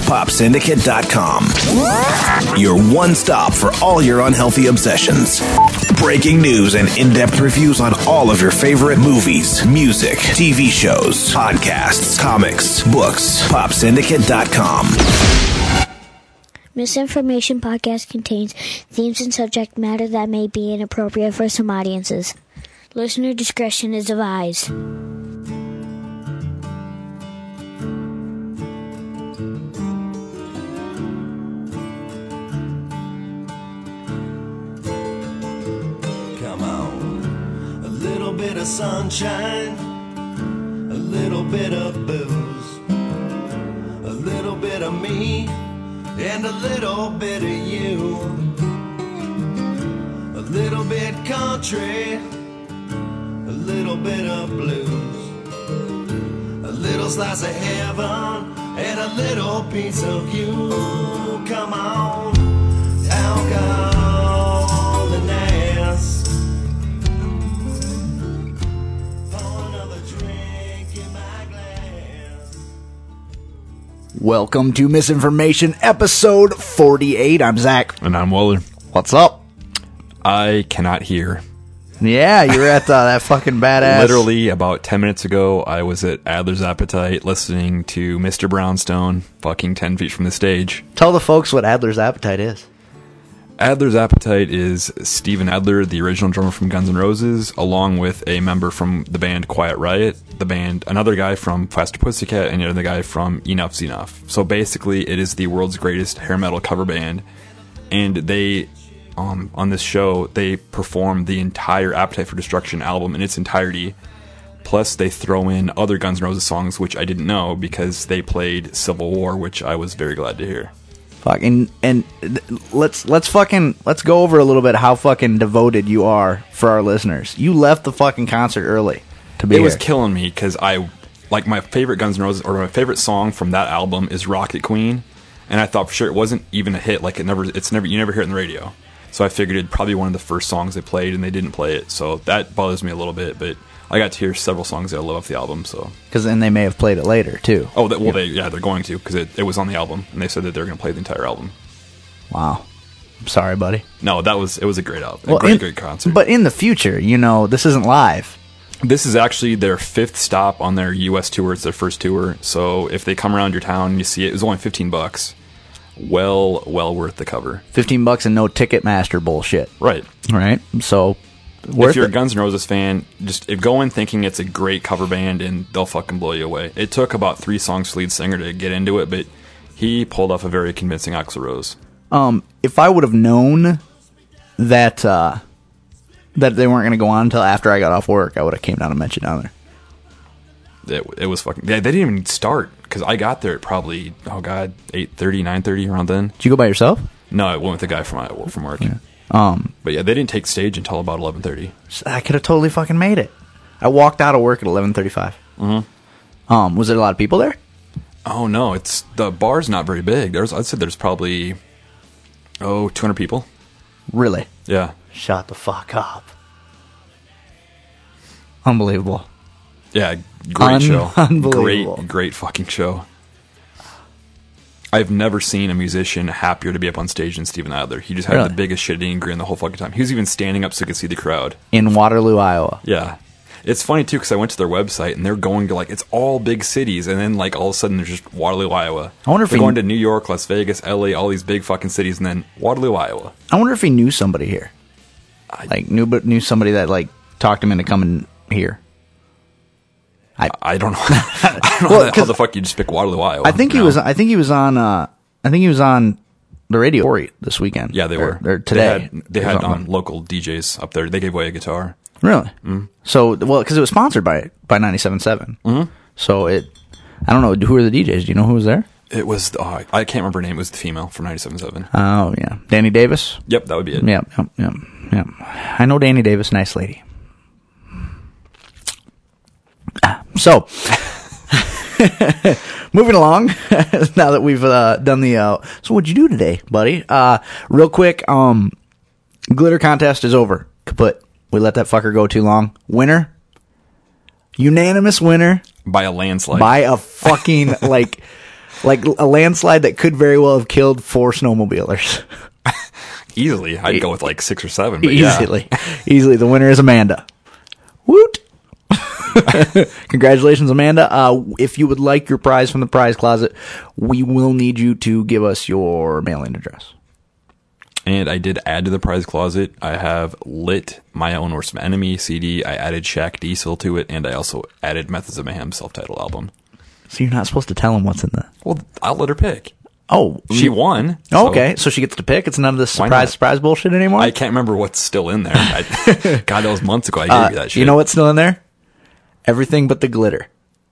PopSyndicate.com. Your one stop for all your unhealthy obsessions. Breaking news and in-depth reviews on all of your favorite movies, music, TV shows, podcasts, comics, books. PopSyndicate.com. Misinformation Podcast contains themes and subject matter that may be inappropriate for some audiences. Listener discretion is advised. Come on, a little bit of sunshine, a little bit of booze, a little bit of me, and a little bit of you. A little bit country, a little bit of blues, a little slice of heaven, and a little piece of you. Come on, alcohol and ass. Pour another drink in my glass. Welcome to Misinformation episode 48. I'm Zach. And I'm Waller. What's up? I cannot hear. Yeah, you were at that fucking badass. Literally about 10 minutes ago, I was at Adler's Appetite listening to Mr. Brownstone fucking 10 feet from the stage. Tell the folks what Adler's Appetite is. Adler's Appetite is Steven Adler, the original drummer from Guns N' Roses, along with a member from the band Quiet Riot, the band, another guy from Faster Pussycat, and another guy from Enough's Enough. So basically, it is the world's greatest hair metal cover band, and they... on this show, they perform the entire Appetite for Destruction album in its entirety. Plus, they throw in other Guns N' Roses songs, which I didn't know because they played Civil War, which I was very glad to hear. Fucking and let's go over a little bit how fucking devoted you are for our listeners. You left the fucking concert early to be here. It was killing me because my favorite Guns N' Roses, or my favorite song from that album is Rocket Queen, and I thought for sure it wasn't even a hit. Like you never hear it on the radio. So I figured it'd probably be one of the first songs they played, and they didn't play it. So that bothers me a little bit, but I got to hear several songs that I love off the album. So because then they may have played it later too. Oh, they're going to because it was on the album, and they said that they're going to play the entire album. Wow, I'm sorry, buddy. No, it was a great album, great concert. But in the future, this isn't live. This is actually their 5th stop on their U.S. tour. It's their first tour. So if they come around your town and you see it, it was only $15. Well worth the cover. $15 and no Ticketmaster bullshit. Right. So, if you're a Guns N' Roses fan, just go in thinking it's a great cover band, and they'll fucking blow you away. It took about 3 songs for lead singer to get into it, but he pulled off a very convincing Axl Rose. If I would have known that they weren't going to go on until after I got off work, I would have came down and mentioned down there. It was fucking... They didn't even start, because I got there at probably, 8:30, 9:30, around then. Did you go by yourself? No, I went with the guy from work. Yeah. But yeah, they didn't take stage until about 11:30. I could have totally fucking made it. I walked out of work at 11:35. Mm-hmm. Was there a lot of people there? Oh, no. The bar's not very big. I'd say there's probably, 200 people. Really? Yeah. Shut the fuck up. Unbelievable. Yeah, great show. Unbelievable. Great fucking show. I've never seen a musician happier to be up on stage than Steven Adler. He just had the biggest shit-eating grin the whole fucking time. He was even standing up so you could see the crowd. In Waterloo, Iowa. Yeah. It's funny, too, because I went to their website, and they're going to, it's all big cities, and then, all of a sudden, there's just Waterloo, Iowa. I wonder if they're going to New York, Las Vegas, LA, all these big fucking cities, and then Waterloo, Iowa. I wonder if he knew somebody here. Knew somebody that, talked him into coming here. I don't know. I don't know how the fuck you just pick Waterloo, Iowa. I think he was on the radio this weekend. Yeah, they were. Or today. They had local DJs up there. They gave away a guitar. Really? Mm-hmm. So, because it was sponsored by 97.7. Mm-hmm. So I don't know, who were the DJs? Do you know who was there? It was, I can't remember her name. It was the female from 97.7. Oh, yeah. Danny Davis? Yep, that would be it. Yep. I know Danny Davis, nice lady. So, moving along, now that we've done the, so what'd you do today, buddy? Real quick, glitter contest is over. Kaput. We let that fucker go too long. Winner. Unanimous winner. By a landslide. By a fucking, Like a landslide that could very well have killed 4 snowmobilers. Easily. I'd go with like 6 or 7. But yeah. Easily. The winner is Amanda. Woot! Congratulations, Amanda. If you would like your prize from the prize closet, we will need you to give us your mailing address. And I did add to the prize closet. I have lit My Own Worst Enemy CD. I added Shaq Diesel to it, and I also added Methods of Mayhem self-titled album. So you're not supposed to tell them what's in the... Well, I'll let her pick. Oh. She won. Oh, okay. So she gets to pick. It's none of this surprise bullshit anymore? I can't remember what's still in there. God, that was months ago I gave you that shit. You know what's still in there? Everything but the glitter.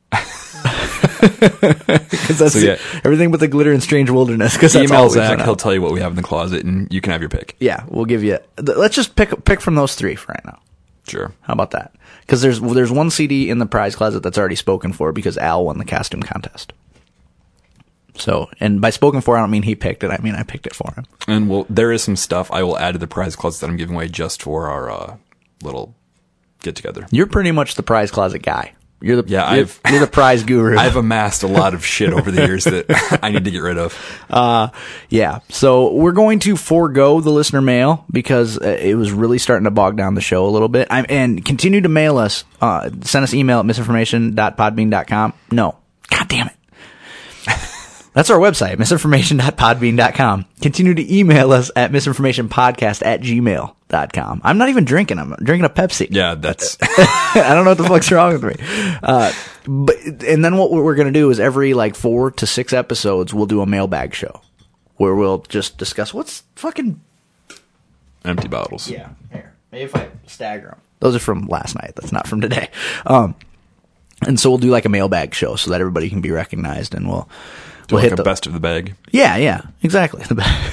That's everything but the glitter in Strange Wilderness. Email Zach, he'll tell you what we have in the closet, and you can have your pick. Yeah, we'll give you... Let's just pick from those 3 for right now. Sure. How about that? Because there's one CD in the prize closet that's already spoken for because Al won the costume contest. So, and by spoken for, I don't mean he picked it. I mean I picked it for him. And there is some stuff I will add to the prize closet that I'm giving away just for our little get together. You're pretty much the prize closet guy. You're the you're the prize guru. I've amassed a lot of shit over the years that I need to get rid of. Yeah. So we're going to forego the listener mail because it was really starting to bog down the show a little bit. And continue to mail us. Send us email at misinformation.podbean.com. No. God damn it. That's our website, misinformation.podbean.com. Continue to email us at misinformationpodcast@gmail.com. I'm not even drinking. I'm drinking a Pepsi. Yeah, that's... I don't know what the fuck's wrong with me. And then what we're going to do is every 4 to 6 episodes, we'll do a mailbag show where we'll just discuss what's fucking... Empty bottles. Yeah. Here. Maybe if I stagger them. Those are from last night. That's not from today. And so we'll do a mailbag show so that everybody can be recognized, and we'll hit the best of the bag. Yeah, exactly. The bag.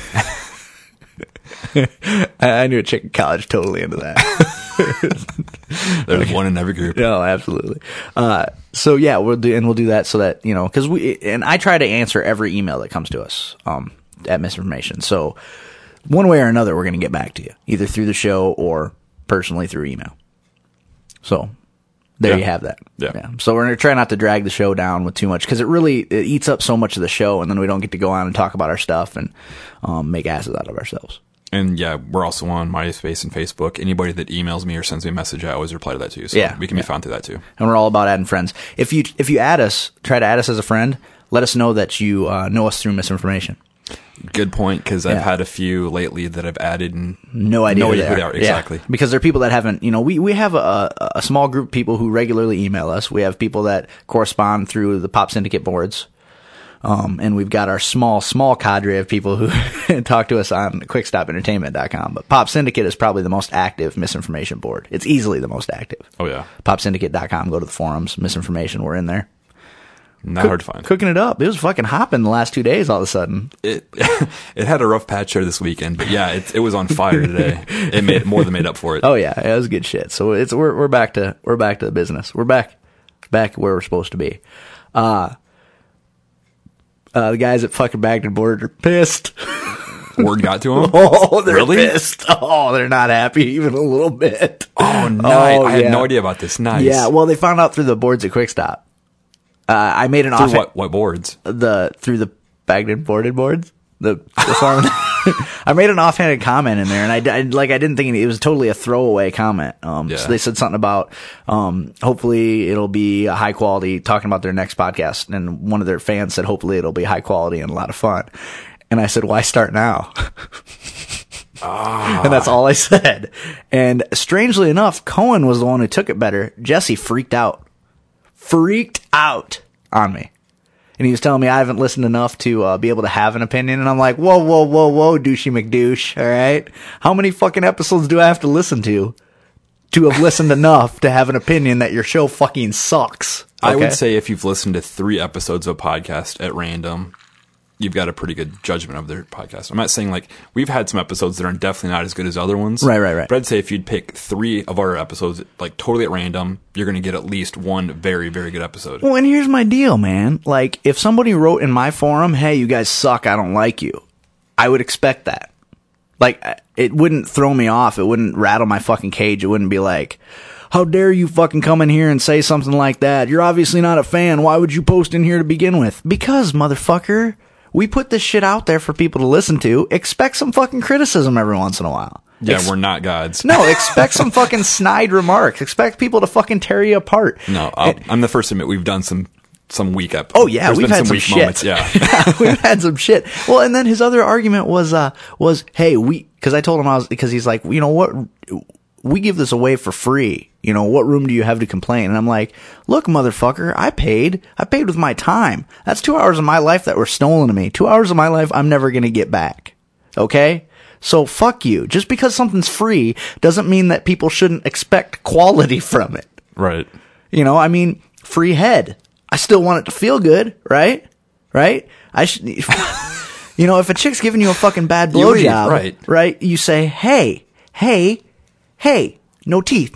I knew a chick in college totally into that. There's one in every group. No, absolutely. So yeah, we'll do that so that because I try to answer every email that comes to us at Misinformation. So one way or another, we're going to get back to you either through the show or personally through email. So. There you have that. Yeah. So we're going to try not to drag the show down with too much because it eats up so much of the show, and then we don't get to go on and talk about our stuff and make asses out of ourselves. And yeah, we're also on MySpace and Facebook. Anybody that emails me or sends me a message, I always reply to that too. So we can be found through that too. And we're all about adding friends. If you add us, try to add us as a friend. Let us know that you know us through Misinformation. Good point, because I've had a few lately that I've added and no idea who they are. Exactly. Yeah. Because they're people that haven't, we have a small group of people who regularly email us. We have people that correspond through the Pop Syndicate boards. And we've got our small cadre of people who talk to us on quickstopentertainment.com. But Pop Syndicate is probably the most active misinformation board. It's easily the most active. Oh, yeah. PopSyndicate.com. Go to the forums. Misinformation. We're in there. Not hard to find. Cooking it up. It was fucking hopping the last 2 days all of a sudden. It had a rough patch there this weekend, but yeah, it was on fire today. It more than made up for it. Oh yeah, it was good shit. So we're back to the business. We're back where we're supposed to be. The guys at fucking Baghdad Board are pissed. Word got to them? Oh, they're really? pissed. Oh, they're not happy even a little bit. Oh, nice. I had no idea about this. Nice. Yeah, well, they found out through the boards at Quickstop. I made an offhand... What boards? Through the Baghdad boarded boards? The farm. I made an offhanded comment in there, and I didn't think it was totally a throwaway comment. So they said something about, hopefully it'll be a high quality, talking about their next podcast, and one of their fans said, hopefully it'll be high quality and a lot of fun. And I said, why start now? And that's all I said. And strangely enough, Cohen was the one who took it better. Jesse freaked out on me. And he was telling me I haven't listened enough to be able to have an opinion. And I'm like, whoa, douchey McDouche. All right. How many fucking episodes do I have to listen to have listened enough to have an opinion that your show fucking sucks? Okay? I would say if you've listened to 3 episodes of a podcast at random, you've got a pretty good judgment of their podcast. I'm not saying we've had some episodes that are definitely not as good as other ones. Right. But I'd say if you'd pick 3 of our episodes, totally at random, you're going to get at least one very, very good episode. Well, and here's my deal, man. If somebody wrote in my forum, hey, you guys suck, I don't like you, I would expect that. It wouldn't throw me off. It wouldn't rattle my fucking cage. It wouldn't be like, how dare you fucking come in here and say something like that? You're obviously not a fan. Why would you post in here to begin with? Because, motherfucker, we put this shit out there for people to listen to. Expect some fucking criticism every once in a while. Yeah, we're not gods. No, expect some fucking snide remarks. Expect people to fucking tear you apart. No, I'm the first to admit we've done some weak episodes. Oh yeah, we've had some weak shit. Moments, yeah. We've had some shit. Well, and then his other argument was hey, because I told him because he's like, you know what, we give this away for free. You know, what room do you have to complain? And I'm like, look, motherfucker, I paid with my time. That's 2 hours of my life that were stolen to me. 2 hours of my life I'm never going to get back. Okay? So fuck you. Just because something's free doesn't mean that people shouldn't expect quality from it. Right. You know, I mean, free head. I still want it to feel good, right? Right? I should, you know, if a chick's giving you a fucking bad blowjob, right? You say, hey, no teeth.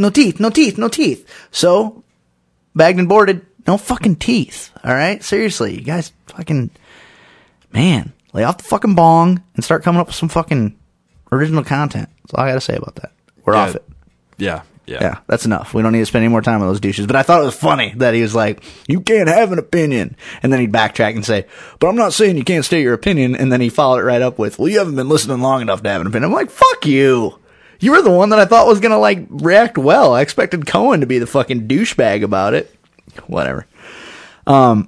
So, bagged and boarded, no fucking teeth. All right? Seriously, you guys fucking, man, lay off the fucking bong and start coming up with some fucking original content. That's all I gotta say about that. We're off it. Yeah. Yeah, that's enough. We don't need to spend any more time on those douches. But I thought it was funny that he was like, you can't have an opinion. And then he'd backtrack and say, but I'm not saying you can't state your opinion. And then he followed it right up with, well, you haven't been listening long enough to have an opinion. I'm like, fuck you. You were the one that I thought was going to, like, react well. I expected Cohen to be the fucking douchebag about it. Whatever. I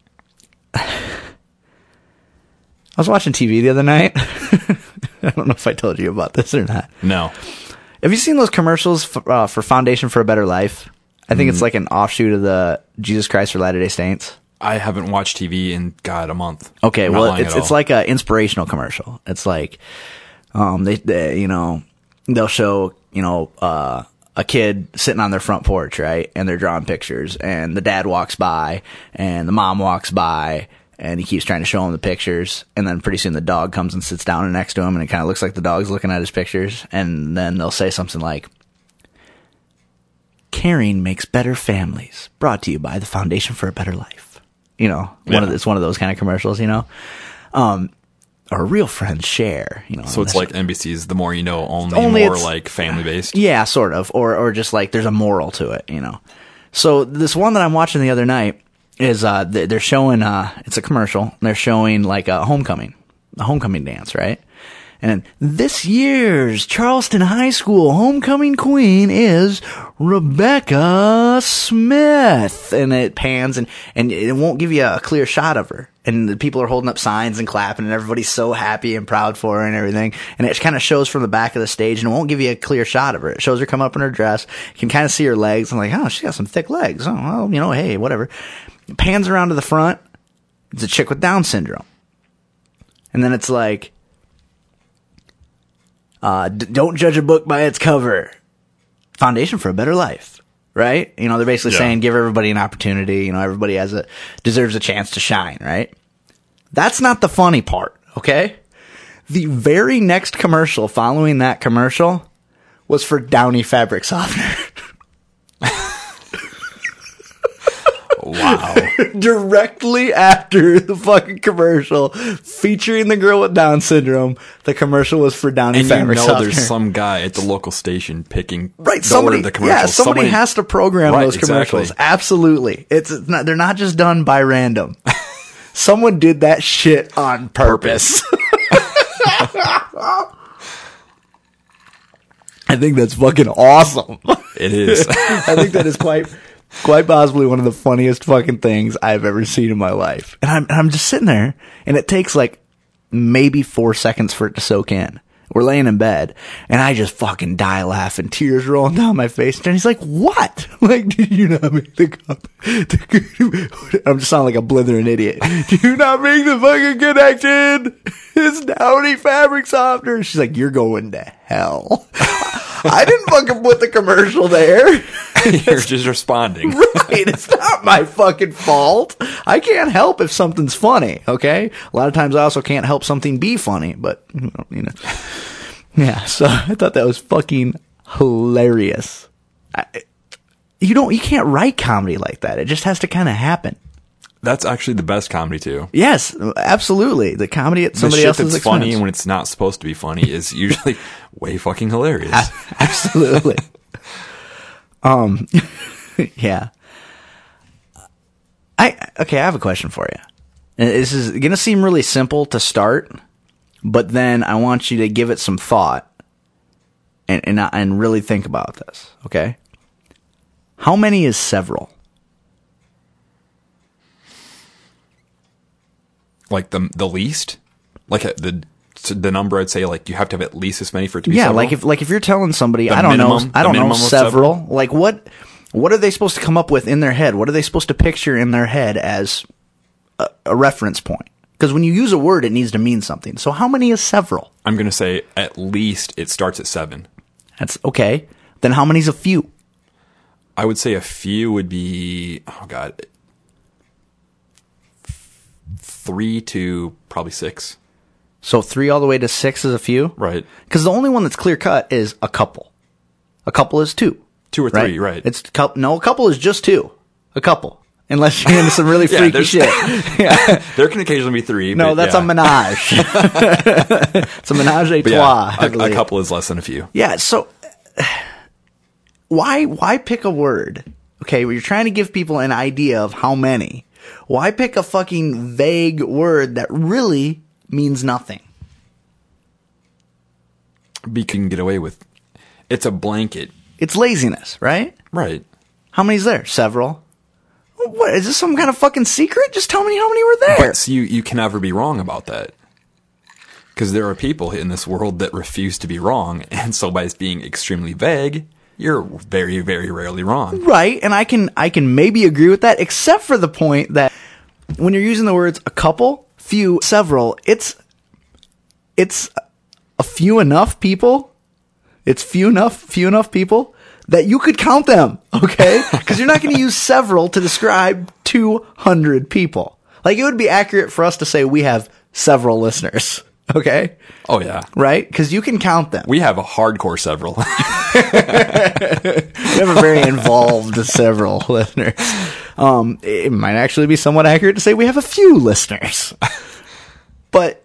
was watching TV the other night. I don't know if I told you about this or not. No. Have you seen those commercials for Foundation for a Better Life? I think it's like an offshoot of the Jesus Christ for Latter-day Saints. I haven't watched TV in, God, a month. Okay, well, it's like an inspirational commercial. It's like, they you know, they'll show, you know, a kid sitting on their front porch, right? And they're drawing pictures, and the dad walks by, and the mom walks by, and he keeps trying to show him the pictures, and then pretty soon the dog comes and sits down next to him, and it kind of looks like the dog's looking at his pictures, and then they'll say something like, caring makes better families, brought to you by the Foundation for a Better Life. You know, it's one of those kind of commercials, you know? Or real friends share, you know. So it's like NBC's The More You Know, only more like family-based? Yeah, sort of. Or just like there's a moral to it, you know. So this one that I'm watching the other night, is they're showing it's a commercial, and they're showing like a homecoming dance, right? And this year's Charleston High School homecoming queen is Rebecca Smith. And it pans and it won't give you a clear shot of her. And the people are holding up signs and clapping, and everybody's so happy and proud for her and everything. And it kind of shows from the back of the stage, and it won't give you a clear shot of her. It shows her come up in her dress. You can kind of see her legs. I'm like, oh, she's got some thick legs. Oh, well, you know, hey, whatever. It pans around to the front. It's a chick with Down syndrome. And then it's like, don't judge a book by its cover. Foundation for a Better Life. Right? You know, they're basically saying give everybody an opportunity. You know, everybody deserves a chance to shine, right? That's not the funny part, okay? The very next commercial following that commercial was for Downy fabric softener. Wow. Directly after the fucking commercial featuring the girl with Down syndrome, the commercial was for Downy fabric softener. There's some guy at the local station picking somebody, the commercials. Yeah, somebody has to program those commercials. Exactly. Absolutely. They're not just done by random. Someone did that shit on purpose. I think that's fucking awesome. It is. I think that is quite possibly one of the funniest fucking things I've ever seen in my life. And I'm just sitting there, and it takes like maybe 4 seconds for it to soak in. We're laying in bed, and I just fucking die laughing, tears rolling down my face. And he's like, what? Like, did you not make the cup? I'm just sounding like a blithering idiot. Do you not make the fucking connection? It's Downy fabric softener. She's like, you're going to hell. I didn't fucking put the commercial there. You're just responding. Right. It's not my fucking fault. I can't help if something's funny, okay? A lot of times I also can't help something be funny, but, you know. Yeah, so I thought that was fucking hilarious. You can't write comedy like that. It just has to kind of happen. That's actually the best comedy too. Yes, absolutely. The comedy at somebody else's expense. Funny when it's not supposed to be funny is usually way fucking hilarious. Absolutely. Yeah. I have a question for you. And this is going to seem really simple to start, but then I want you to give it some thought and really think about this, okay? How many is several? Like the least? Like the number I'd say, like you have to have at least this many for it to be Yeah, several? like if you're telling somebody, The I don't know minimum of several. Like what are they supposed to come up with in their head? What are they supposed to picture in their head as a reference point? Because when you use a word, it needs to mean something. So how many is several? I'm going to say at least it starts at 7. That's okay. Then how many's a few? I would say a few would be, 3 to probably 6. So 3 all the way to 6 is a few? Right. Because the only one that's clear cut is a couple. A couple is 2. 2 or 3, right. It's a couple is just 2. A couple. Unless you're into some really Yeah, freaky shit. Yeah. There can occasionally be 3. No, but that's yeah. a menage. It's a menage a But trois. I a believe. couple is less than a few. Yeah, so why pick a word? Okay, well, you're trying to give people an idea of how many. Why pick a fucking vague word that really means nothing? You can get away with. It's a blanket. It's laziness, right? Right. How many's there? Several. What, is this some kind of fucking secret? Just tell me how many were there. But see, you can never be wrong about that. Because there are people in this world that refuse to be wrong. And so by being extremely vague, you're very, very rarely wrong. Right, and I can maybe agree with that, except for the point that when you're using the words a couple, few, several, it's a few enough people. It's few enough people that you could count them, okay? Because you're not going to use several to describe 200 people. Like, it would be accurate for us to say we have several listeners, okay? Oh, yeah. Right? Because you can count them. We have a hardcore several. We have a very involved several listeners. It might actually be somewhat accurate to say we have a few listeners. But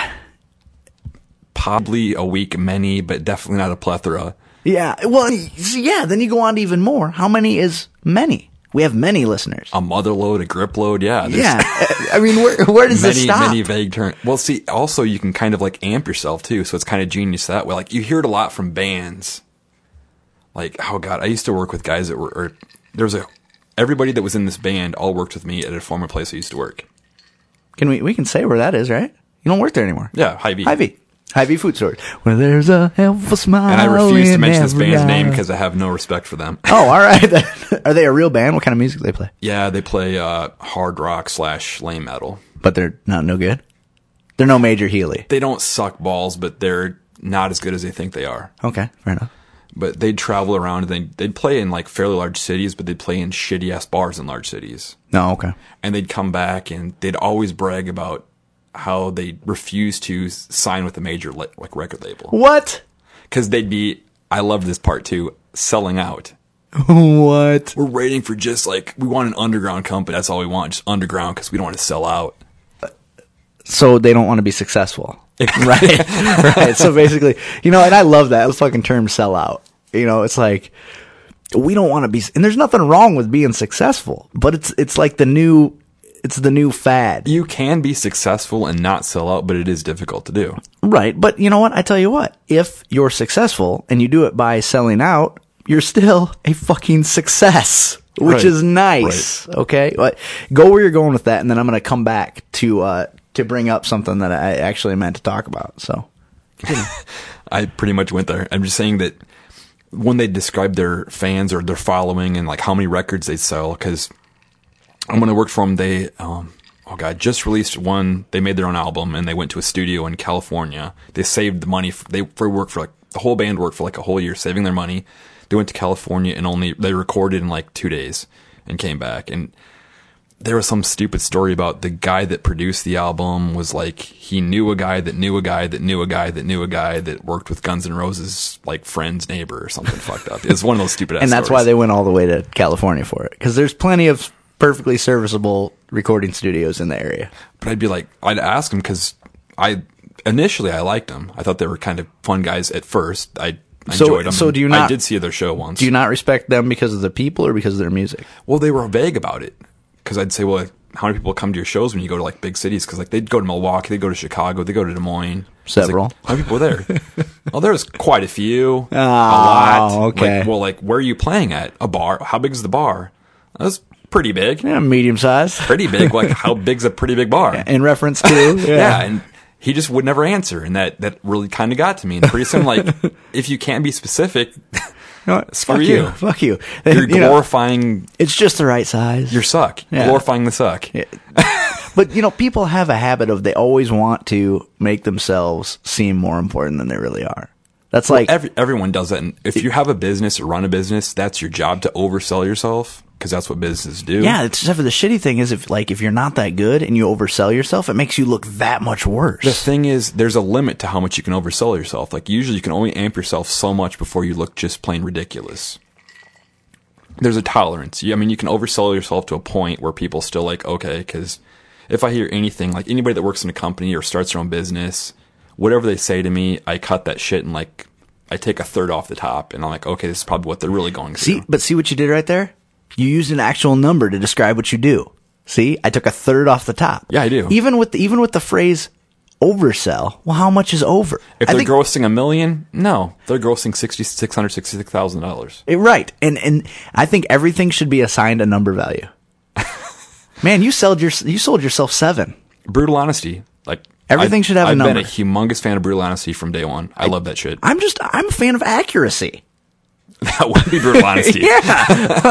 Probably a week, many, but definitely not a plethora. yeah, well, yeah, then you go on to even more. How many is many? We have many listeners. A mother load, a grip load, yeah. there's Yeah, I mean, where does this stop? Many vague terms. Well, see, also you can kind of like amp yourself too, so it's kind of genius that way. Like you hear it a lot from bands. Like, oh god, I used to work with guys that were, everybody that was in this band all worked with me at a former place I used to work. We can say where that is, right? You don't work there anymore. Yeah, Hy-Vee. Hy-Vee Food Store. Where there's a helpful smile. And I refuse to in mention this every band's eye. name because I have no respect for them. Oh, all right. Are they a real band? What kind of music do they play? Yeah, they play hard rock / lame metal. But they're not no good. They're no Major Healy. They don't suck balls, but they're not as good as they think they are. Okay, fair enough. But they'd travel around and they'd play in like fairly large cities, but they'd play in shitty ass bars in large cities. No, okay. And they'd come back and they'd always brag about how they refused to sign with a major like record label. What? Because they'd be, I love this part too, selling out. What? We're waiting for just like, we want an underground company. That's all we want, just underground, because we don't want to sell out. So they don't want to be successful. Right. Right. So basically, and I love that fucking term sell out. It's like, we don't want to be, and there's nothing wrong with being successful, but it's like the new fad. You can be successful and not sell out, but it is difficult to do. Right. But you know what? I tell you what, if you're successful and you do it by selling out, you're still a fucking success, which Right. is nice. Right. Okay. But go where you're going with that. And then I'm going to come back to bring up something that I actually meant to talk about. So I pretty much went there. I'm just saying that when they describe their fans or their following and like how many records they sell, because when I worked for them, they, just released one. They made their own album and they went to a studio in California. They saved the money. They worked for like the whole band worked for like a whole year, saving their money. They went to California and they recorded in like 2 days and came back. And there was some stupid story about the guy that produced the album was like, he knew a guy that knew a guy that knew a guy that knew a guy that worked with Guns N' Roses, like friend's neighbor or something fucked up. It's one of those stupid ass and that's stories. why they went all the way to California for it. Because there's plenty of perfectly serviceable recording studios in the area. But I'd ask them because initially I liked them. I thought they were kind of fun guys at first. I enjoyed them. So do you I not? did see their show once. Do you not respect them because of the people or because of their music? Well, they were vague about it because I'd say, well, how many people come to your shows when you go to like big cities? Because like they'd go to Milwaukee, they'd go to Chicago, they'd go to Des Moines. Several. Like, how many people were there? Well, there was quite a few. Oh, a lot. okay. Like, where are you playing at? A bar? How big is the bar? That was pretty big. Yeah, medium size. Pretty big. Like, how big's a pretty big bar? In reference to Yeah, and he just would never answer, and that really kind of got to me. And pretty soon, like, if you can't be specific, You know what? screw Fuck you. Fuck you. You're You know, glorifying it's just the right size. your suck. Yeah. Glorifying the suck. But, you know, people have a habit of they always want to make themselves seem more important than they really are. That's like, Everyone does that. And if you have a business or run a business, that's your job to oversell yourself, because that's what businesses do. yeah, it's just, the shitty thing is if you're not that good and you oversell yourself, it makes you look that much worse. The thing is, there's a limit to how much you can oversell yourself. Like, usually you can only amp yourself so much before you look just plain ridiculous. There's a tolerance. I mean, you can oversell yourself to a point where people still like, okay, because if I hear anything, like anybody that works in a company or starts their own business, whatever they say to me, I cut that shit and like, I take a third off the top and I'm like, okay, this is probably what they're really going through. See what you did right there? You used an actual number to describe what you do. See, I took a third off the top. Yeah, I do. Even with the phrase oversell, well, how much is over? If they're grossing $1 million, no, they're grossing $666,000. Right. And I think everything should be assigned a number value. Man, you sold yourself 7. Brutal honesty. Like, Everything should have a number. I've been a humongous fan of brutal honesty from day one. I love that shit. I'm a fan of accuracy. That would be brutal honesty. Yeah.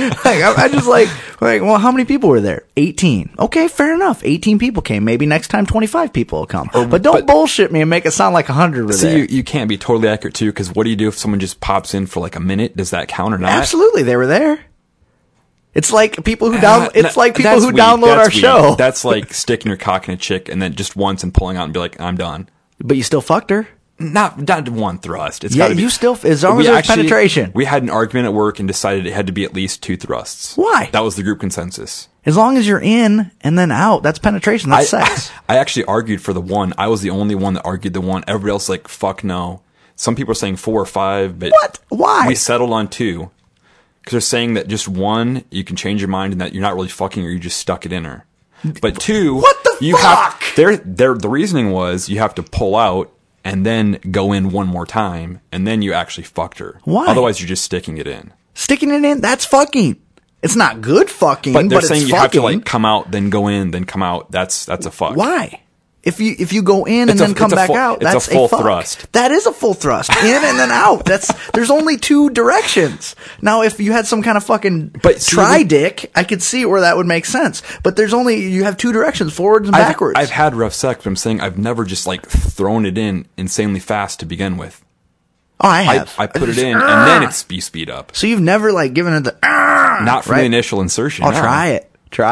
I just like, well, how many people were there? 18. Okay, fair enough. 18 people came. Maybe next time 25 people will come. But don't bullshit me and make it sound like 100 were there. You can't be totally accurate too, because what do you do if someone just pops in for like a minute? Does that count or not? Absolutely, they were there. It's like people who download weak. our That's weak. show. That's like sticking your cock in a chick and then just once and pulling out and be like, I'm done. But you still fucked her. Not one thrust. It's Yeah, gotta be, you still, as long as there's penetration. We had an argument at work and decided it had to be at least 2 thrusts. Why? That was the group consensus. As long as you're in and then out, that's penetration. That's sex. I actually argued for the 1. I was the only one that argued the 1. Everybody else like, fuck no. Some people are saying 4 or 5, but What? Why? we settled on 2. Because they're saying that just 1, you can change your mind and that you're not really fucking her, you just stuck it in her. But 2, What the fuck? The reasoning was you have to pull out and then go in one more time, and then you actually fucked her. Why? Otherwise, you're just sticking it in. Sticking it in, that's fucking. It's not good fucking, But they're it's saying you fucking. have to like come out, then go in, then come out. That's a fuck. Why? If you go in and It's a- then come it's a back full- out, it's a that's full fuck. thrust. That is a full thrust. In and then out. There's only 2 directions. Now, if you had some kind of fucking But see, tri-dick, I could see where that would make sense. But you have 2 directions, forwards and backwards. I've had rough sex, but I'm saying I've never just like thrown it in insanely fast to begin with. Oh, I have. I put it in, and then it's speed up. So you've never like given it the. Not from right? the initial insertion. I'll no. try it.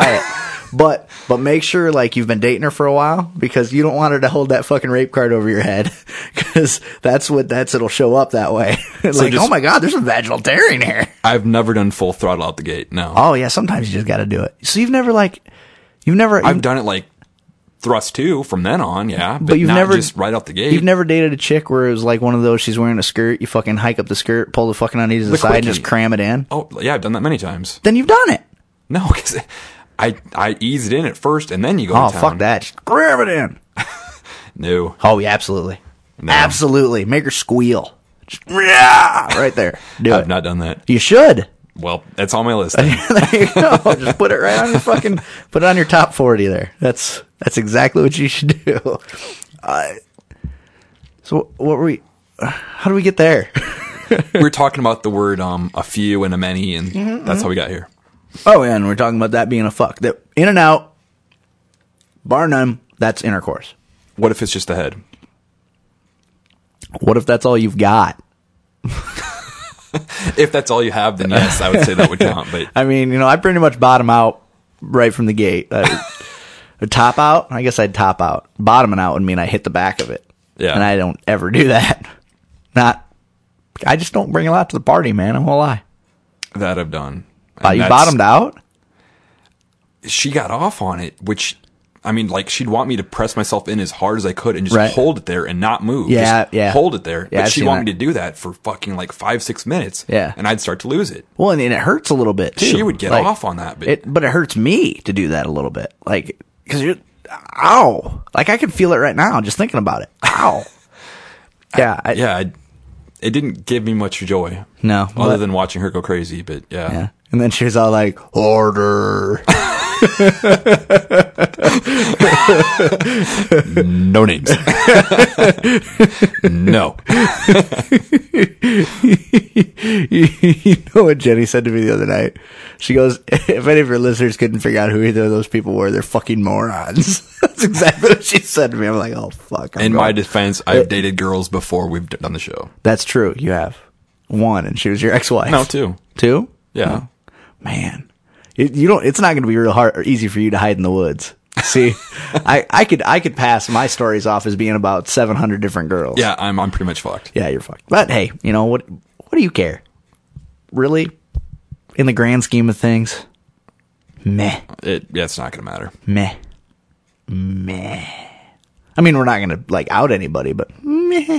But make sure like you've been dating her for a while, because you don't want her to hold that fucking rape card over your head, because it'll show up that way. Like, just- oh my god, there's some vaginal tearing here. I've never done full throttle out the gate. No. Oh yeah, sometimes you just got to do it. So you've never. I've done it like thrust 2 from then on, yeah. But you've not never just right out the gate. You've never dated a chick where it was like one of those. She's wearing a skirt. You fucking hike up the skirt, pull the fucking undies to the side, and quickie. just cram it in. Oh yeah, I've done that many times. Then you've done it. No, because I ease it in at first, and then you go. Oh to town. fuck that! Just cram it in. No. Oh yeah, absolutely, No. absolutely. Make her squeal. Just, yeah, right there. Do I've it. not done that. You should. Well, that's on my list. There you go. Just put it right on your put it on your top 40 there. That's exactly what you should do. So what were we? How do we get there? We were talking about the word a few and a many, and that's how we got here. Oh yeah, and we're talking about that being a fuck. That in and out, bar none. That's intercourse. What if it's just the head? What if that's all you've got? If that's all you have, then yes, I would say that would count. But I mean, I pretty much bottom out right from the gate. Top out? I guess I'd top out. Bottoming out would mean I hit the back of it. Yeah. And I don't ever do that. I just don't bring a lot to the party, man. I won't lie. that I've done. But And you that's- bottomed out? She got off on it, which I mean, like, she'd want me to press myself in as hard as I could and just Right. hold it there and not move. Yeah, just yeah. hold it there. Yeah, but I've she'd seen want that. me to do that for fucking like 5-6 minutes. Yeah. And I'd start to lose it. Well, and it hurts a little bit too. She would get Like, off on that, but but it hurts me to do that a little bit. Like, because you're, ow. Like, I can feel it right now just thinking about it. Ow. Yeah. it didn't give me much joy. No. Other but- than watching her go crazy, but Yeah. And then she was all like, order. no names. No. You know what Jenny said to me the other night? She goes, if any of your listeners couldn't figure out who either of those people were, they're fucking morons. That's exactly what she said to me. I'm like, oh, fuck. In my defense, I've dated girls before we've done the show. That's true. You have. One, and she was your ex-wife. No, two. Two? Yeah. Oh, man. You don't, it's not going to be real hard or easy for you to hide in the woods. See, I could pass my stories off as being about 700 different girls. Yeah, I'm pretty much fucked. Yeah, you're fucked. But hey, you know what do you care? Really? In the grand scheme of things? Meh. It's not going to matter. Meh. Meh. I mean, we're not going to like out anybody, but meh.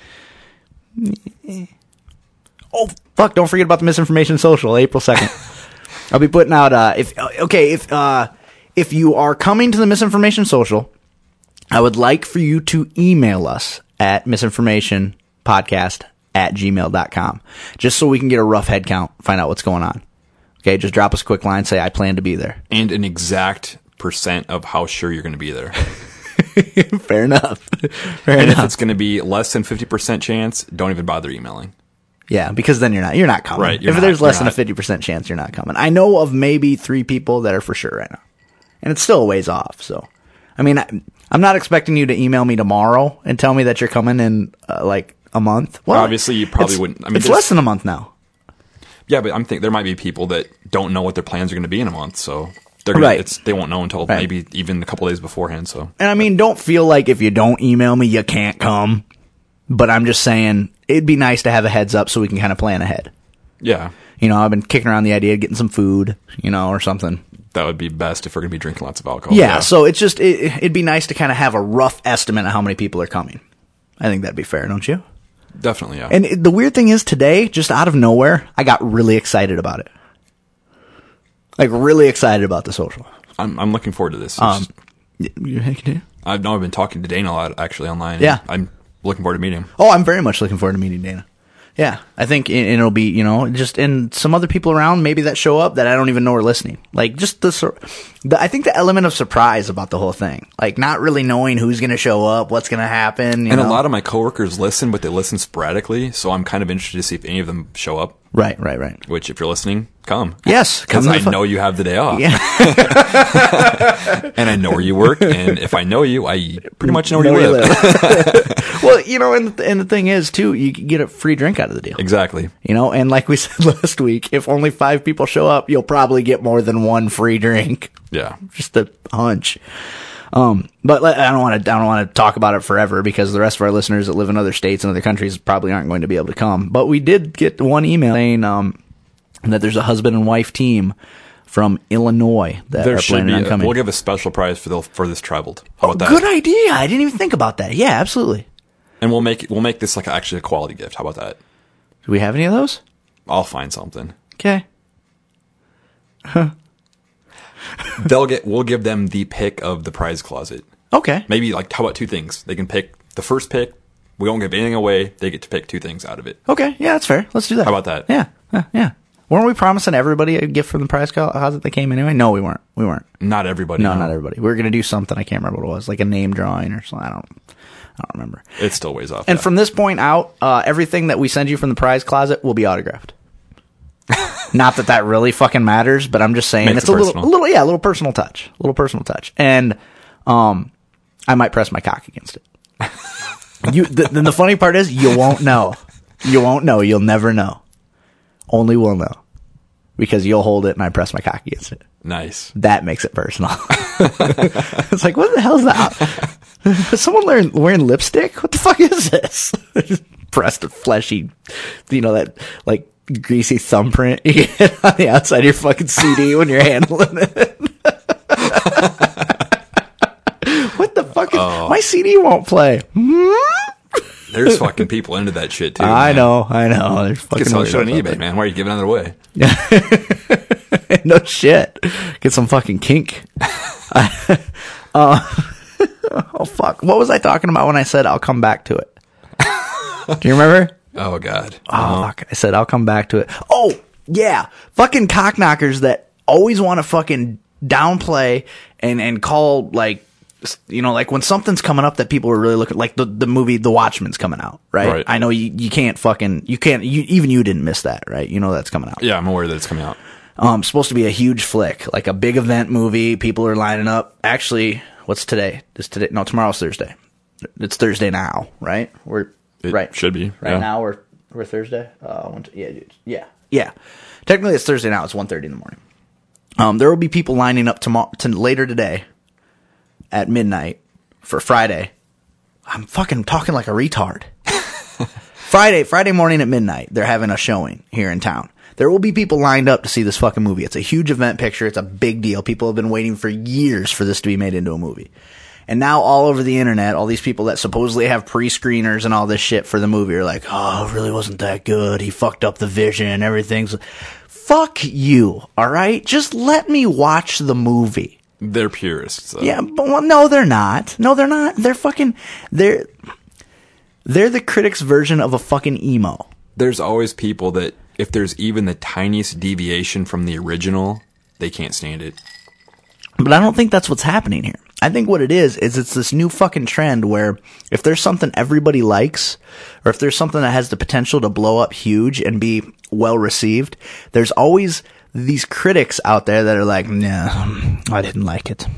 Meh. Oh, fuck, don't forget about the Misinformation Social, April 2nd. I'll be putting out, if you are coming to the Misinformation Social, I would like for you to email us at misinformationpodcast@gmail.com, just so we can get a rough head count, find out what's going on. Okay, just drop us a quick line, say, I plan to be there. And an exact percent of how sure you're going to be there. Fair enough. Fair And enough. if it's going to be less than 50% chance, don't even bother emailing. Yeah, because then you're not coming. Right, If there's less than a 50% chance, you're not coming. I know of maybe 3 people that are for sure right now. And it's still a ways off, so. I mean, I'm not expecting you to email me tomorrow and tell me that you're coming in, like, a month. Well, Obviously, you probably it's- wouldn't. I mean, it's there's- less than a month now. Yeah, but I'm thinking there might be people that don't know what their plans are going to be in a month, so they're gonna, Right. they won't know until Right. maybe even a couple days beforehand. So And I mean, don't feel like if you don't email me, you can't come. But I'm just saying, it'd be nice to have a heads up so we can kind of plan ahead. yeah, You know, I've been kicking around the idea of getting some food, you know, or something. that would be best if we're going to be drinking lots of alcohol. Yeah, so it's just, it'd be nice to kind of have a rough estimate of how many people are coming. I think that'd be fair, don't you? definitely. Yeah, And the weird thing is today, just out of nowhere, I got really excited about it. Like, really excited about the social. I'm looking forward to this. It's just- You do? I've been talking to Dana a lot actually online. Yeah. I'm looking forward to meeting him. Oh, I'm very much looking forward to meeting Dana. Yeah, I think it'll be, you know, just and some other people around maybe that show up that I don't even know are listening. Like just I think the element of surprise about the whole thing, like not really knowing who's going to show up, what's going to happen. And a lot of my coworkers listen, but they listen sporadically. So I'm kind of interested to see if any of them show up. Right. Which, if you're listening, come. Yes, come because to I the know you have the day off, Yeah. and I know where you work. And if I know you, I pretty much know where you live. Well, you know, and the thing is too, you can get a free drink out of the deal. Exactly. You know, and like we said last week, if only 5 people show up, you'll probably get more than one free drink. Yeah. Just a hunch. But I don't want to talk about it forever because the rest of our listeners that live in other states and other countries probably aren't going to be able to come. But we did get one email saying that there's a husband and wife team from Illinois that There are should planning be. on coming. We'll give a special prize for this traveled. How about that? Good idea. I didn't even think about that. Yeah, absolutely. And we'll make this like actually a quality gift. How about that? Do we have any of those? I'll find something. Okay. We'll give them the pick of the prize closet. Okay. Maybe like, how about 2 things? They can pick the first pick. We won't give anything away. They get to pick 2 things out of it. Okay. Yeah, that's fair. Let's do that. How about that? Yeah. Yeah. Weren't we promising everybody a gift from the prize closet that came anyway? No, we weren't. Not everybody. No, not everybody. We were going to do something. I can't remember what it was. Like a name drawing or something. I don't remember. It's still ways off. And yeah. from this point out, everything that we send you from the prize closet will be autographed. Not that really fucking matters, but I'm just saying Makes it's it a personal. little personal touch. A little personal touch. And I might press my cock against it. Then the funny part is you won't know. You won't know. You'll never know. Only we'll know. Because you'll hold it and I press my cock against it. Nice. That makes it personal. It's like, what the hell is that? Is someone wearing lipstick? What the fuck is this? Pressed a fleshy, you know, that like greasy thumbprint you get on the outside of your fucking CD when you're handling it. My CD won't play. There's fucking people into that shit too. I man. know. There's fucking Get some shit on weirdos out eBay, there. man. Why are you giving it away? No shit. Get some fucking kink. Oh fuck. What was I talking about when I said I'll come back to it? Do you remember? Oh god. Oh fuck. I said I'll come back to it. Oh yeah. Fucking cockknockers that always want to fucking downplay and call, like, you know, like when something's coming up that people are really looking, like the movie The Watchmen's coming out, right? I know you can't even you didn't miss that, right? You know that's coming out. Yeah, I'm aware that it's coming out. Supposed to be a huge flick, like a big event movie. People are lining up. Actually, what's today? No, tomorrow's Thursday. It's Thursday now, right? It should be. Right now we're Thursday. Yeah. Technically, it's Thursday now. It's 1:30 in the morning. There will be people lining up later today at midnight for Friday. I'm fucking talking like a retard. Friday morning at midnight, they're having a showing here in town. There will be people lined up to see this fucking movie. It's a huge event picture. It's a big deal. People have been waiting for years for this to be made into a movie. And now all over the internet, all these people that supposedly have pre-screeners and all this shit for the movie are like, oh, it really wasn't that good. He fucked up the vision. Everything's... Fuck you, all right? Just let me watch the movie. They're purists, though. Yeah, but well, no, they're not. They're fucking... They're the critics' version of a fucking emo. There's always people that, if there's even the tiniest deviation from the original, they can't stand it. But I don't think that's what's happening here. I think what it is it's this new fucking trend where if there's something everybody likes, or if there's something that has the potential to blow up huge and be well received, there's always these critics out there that are like, nah, I didn't like it.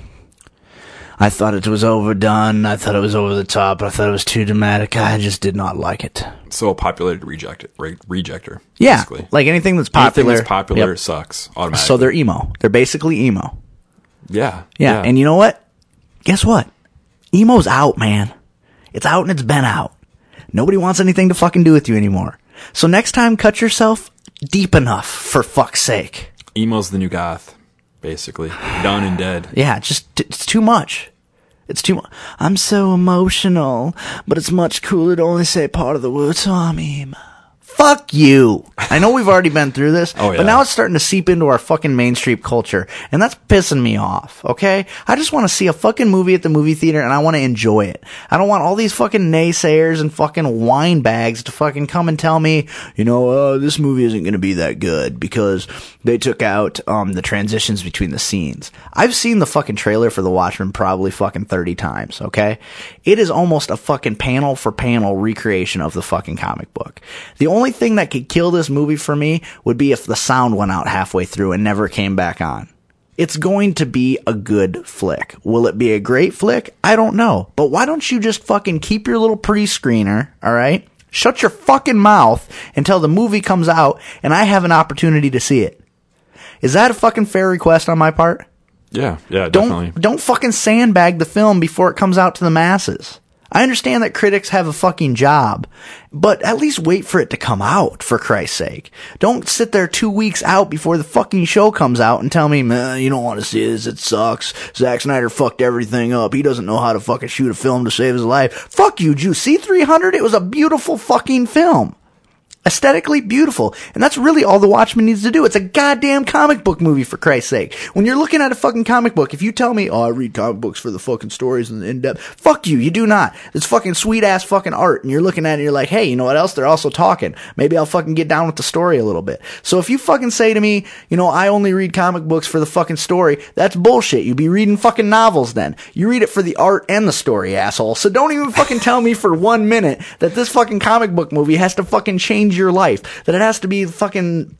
I thought it was overdone. I thought it was over the top. I thought it was too dramatic. I just did not like it. So a populated rejector. Yeah, basically. like anything that's popular. Anything that's popular yep. sucks automatically. So they're emo. They're basically emo. Yeah. Yeah, and you know what? Guess what? Emo's out, man. It's out and it's been out. Nobody wants anything to fucking do with you anymore. So next time, cut yourself deep enough, for fuck's sake. Emo's the new goth, basically. Done and dead. Yeah, it's too much. It's too much. I'm so emotional, but it's much cooler to only say part of the words, oh, I'm emo. Fuck you. I know we've already been through this, Oh, yeah. but now it's starting to seep into our fucking mainstream culture, and that's pissing me off, okay? I just want to see a fucking movie at the movie theater, and I want to enjoy it. I don't want all these fucking naysayers and fucking wine bags to fucking come and tell me, you know, this movie isn't going to be that good because they took out the transitions between the scenes. I've seen the fucking trailer for The Watchmen probably fucking 30 times, okay? It is almost a fucking panel for panel recreation of the fucking comic book. The only thing that could kill this movie for me would be if the sound went out halfway through and never came back on. It's going to be a good flick. Will it be a great flick? I don't know. But why don't you just fucking keep your little pre-screener, alright? Shut your fucking mouth until the movie comes out and I have an opportunity to see it. Is that a fucking fair request on my part? Yeah, definitely. Don't fucking sandbag the film before it comes out to the masses. I understand that critics have a fucking job, but at least wait for it to come out, for Christ's sake. Don't sit there 2 weeks out before the fucking show comes out and tell me, man, you don't want to see this, it sucks. Zack Snyder fucked everything up. He doesn't know how to fucking shoot a film to save his life. Fuck you, Jew. C-300, it was a beautiful fucking film. Aesthetically beautiful. And that's really all The Watchmen needs to do. It's a goddamn comic book movie, for Christ's sake. When you're looking at a fucking comic book, if you tell me, oh, I read comic books for the fucking stories and the in-depth, fuck you, you do not. It's fucking sweet-ass fucking art, and you're looking at it and you're like, hey, you know what else? They're also talking. Maybe I'll fucking get down with the story a little bit. So if you fucking say to me, you know, I only read comic books for the fucking story, that's bullshit. You'd be reading fucking novels then. You read it for the art and the story, asshole. So don't even fucking tell me for 1 minute that this fucking comic book movie has to fucking change your life. That it has to be fucking,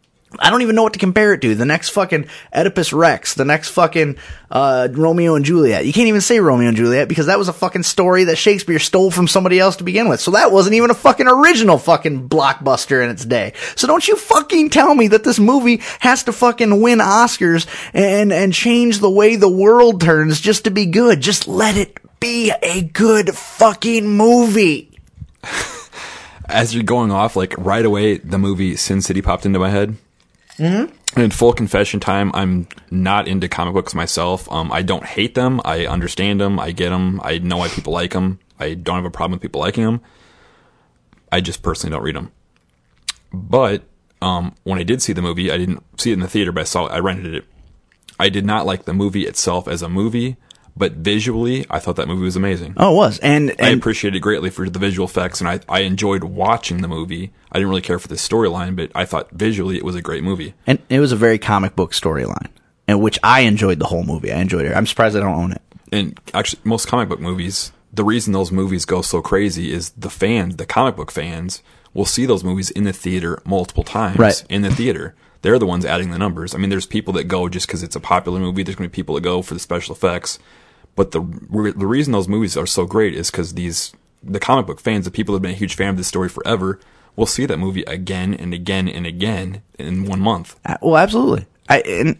I don't even know what to compare it to. The next fucking Oedipus Rex, the next fucking Romeo and Juliet. You can't even say Romeo and Juliet because that was a fucking story that Shakespeare stole from somebody else to begin with. So that wasn't even a fucking original fucking blockbuster in its day. So don't you fucking tell me that this movie has to fucking win Oscars and change the way the world turns just to be good. Just let it be a good fucking movie. As you're going off, like, right away, the movie Sin City popped into my head. Mm-hmm. In full confession time, I'm not into comic books myself. I don't hate them. I understand them. I get them. I know why people like them. I don't have a problem with people liking them. I just personally don't read them. But when I did see the movie, I didn't see it in the theater, but I rented it. I did not like the movie itself as a movie, but visually, I thought that movie was amazing. Oh, it was. And I appreciated it greatly for the visual effects, and I enjoyed watching the movie. I didn't really care for the storyline, but I thought visually it was a great movie. And it was a very comic book storyline, in which I enjoyed the whole movie. I enjoyed it. I'm surprised I don't own it. And actually, most comic book movies, the reason those movies go so crazy is the comic book fans, will see those movies in the theater multiple times in the theater. They're the ones adding the numbers. I mean, there's people that go just because it's a popular movie. There's going to be people that go for the special effects. But the reason those movies are so great is because the comic book fans, the people that have been a huge fan of this story forever, will see that movie again and again and again in 1 month. Well, absolutely. And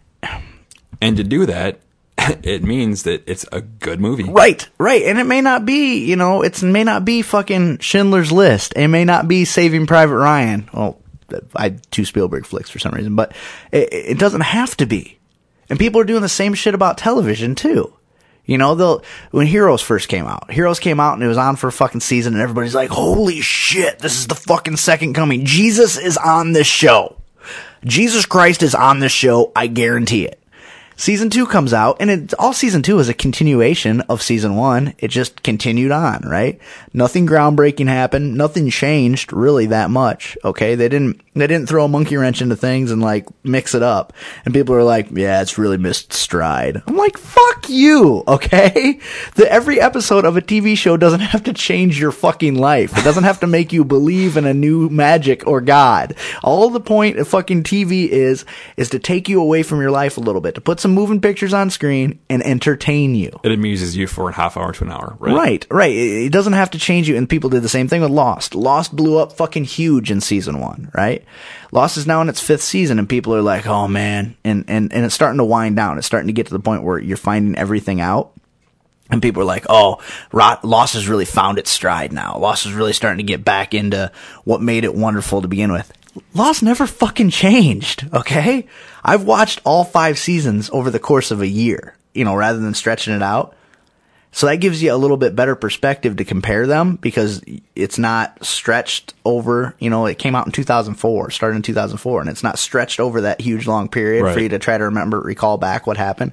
to do that, it means that it's a good movie. Right. And it may not be, it may not be fucking Schindler's List. It may not be Saving Private Ryan. Well, I do Spielberg flicks for some reason, but it doesn't have to be. And people are doing the same shit about television too. When Heroes first came out and it was on for a fucking season and everybody's like, holy shit, this is the fucking second coming. Jesus is on this show. Jesus Christ is on this show. I guarantee it. Season 2 comes out, and all Season 2 is a continuation of Season 1. It just continued on, right? Nothing groundbreaking happened. Nothing changed really that much, okay? They didn't throw a monkey wrench into things and, mix it up. And people are like, yeah, it's really missed stride. I'm like, fuck you, okay? Every episode of a TV show doesn't have to change your fucking life. It doesn't have to make you believe in a new magic or God. All the point of fucking TV is to take you away from your life a little bit, to put some moving pictures on screen and entertain you. It amuses you for a half hour to an hour, right? Right. It doesn't have to change you. And people did the same thing with Lost. Lost blew up fucking huge in season 1, right? Lost is now in its 5th season, and people are like, oh man. And it's starting to wind down. It's starting to get to the point where you're finding everything out. And people are like, oh, Lost has really found its stride now. Lost is really starting to get back into what made it wonderful to begin with. Lost never fucking changed, okay? I've watched all 5 seasons over the course of a year, rather than stretching it out. So that gives you a little bit better perspective to compare them, because it's not stretched over, it came out in 2004, started in 2004, and it's not stretched over that huge long period for you to try to recall back what happened.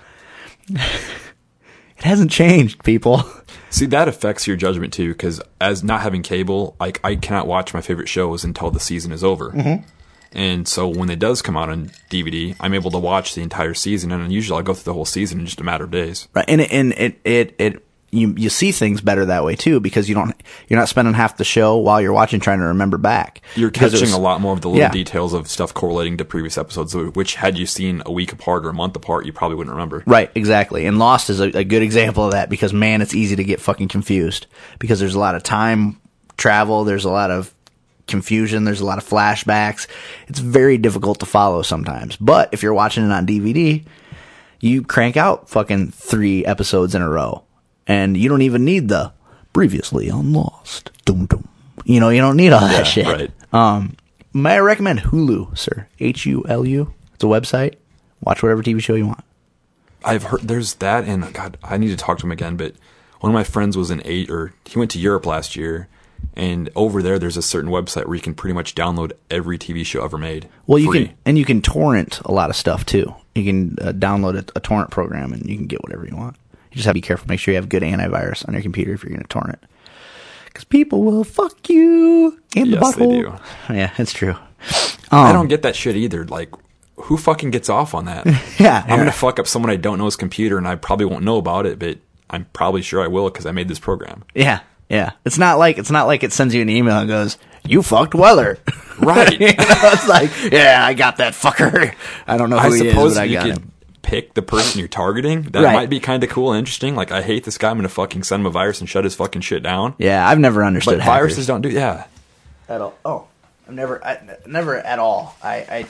It hasn't changed, people. See, that affects your judgment too, because as not having cable, I cannot watch my favorite shows until the season is over. Mm-hmm. And so when it does come out on DVD, I'm able to watch the entire season, and usually I'll go through the whole season in just a matter of days. Right, and you see things better that way too, because you're not spending half the show while you're watching trying to remember back. You're catching a lot more of the little details of stuff correlating to previous episodes, which had you seen a week apart or a month apart, you probably wouldn't remember. Right, exactly. And Lost is a good example of that, because man, it's easy to get fucking confused, because there's a lot of time travel, there's a lot of confusion, there's a lot of flashbacks. It's very difficult to follow sometimes. But if you're watching it on DVD, you crank out fucking 3 episodes in a row. And you don't even need the previously on Lost. Dum dum. You don't need all that shit. Right. May I recommend Hulu, sir? Hulu. It's a website. Watch whatever TV show you want. I've heard there's that, and God, I need to talk to him again. But one of my friends was he went to Europe last year, and over there's a certain website where you can pretty much download every TV show ever made. Well, you can torrent a lot of stuff too. You can download a torrent program, and you can get whatever you want. You just have to be careful. Make sure you have good antivirus on your computer if you're going to torrent. Because people will fuck you in the butthole. They do. Yeah, it's true. I don't get that shit either. Like, who fucking gets off on that? Yeah. I'm going to fuck up someone I don't know's computer, and I probably won't know about it, but I'm probably sure I will because I made this program. Yeah. It's not like it sends you an email and goes, you fucked Weller. Right. It's like, yeah, I got that fucker. I don't know who he is, but I got him. Pick the person you're targeting. That might be kind of cool and interesting. Like, I hate this guy. I'm going to fucking send him a virus and shut his fucking shit down. Yeah, I've never understood But viruses don't do, at all. Oh, I've never at all. I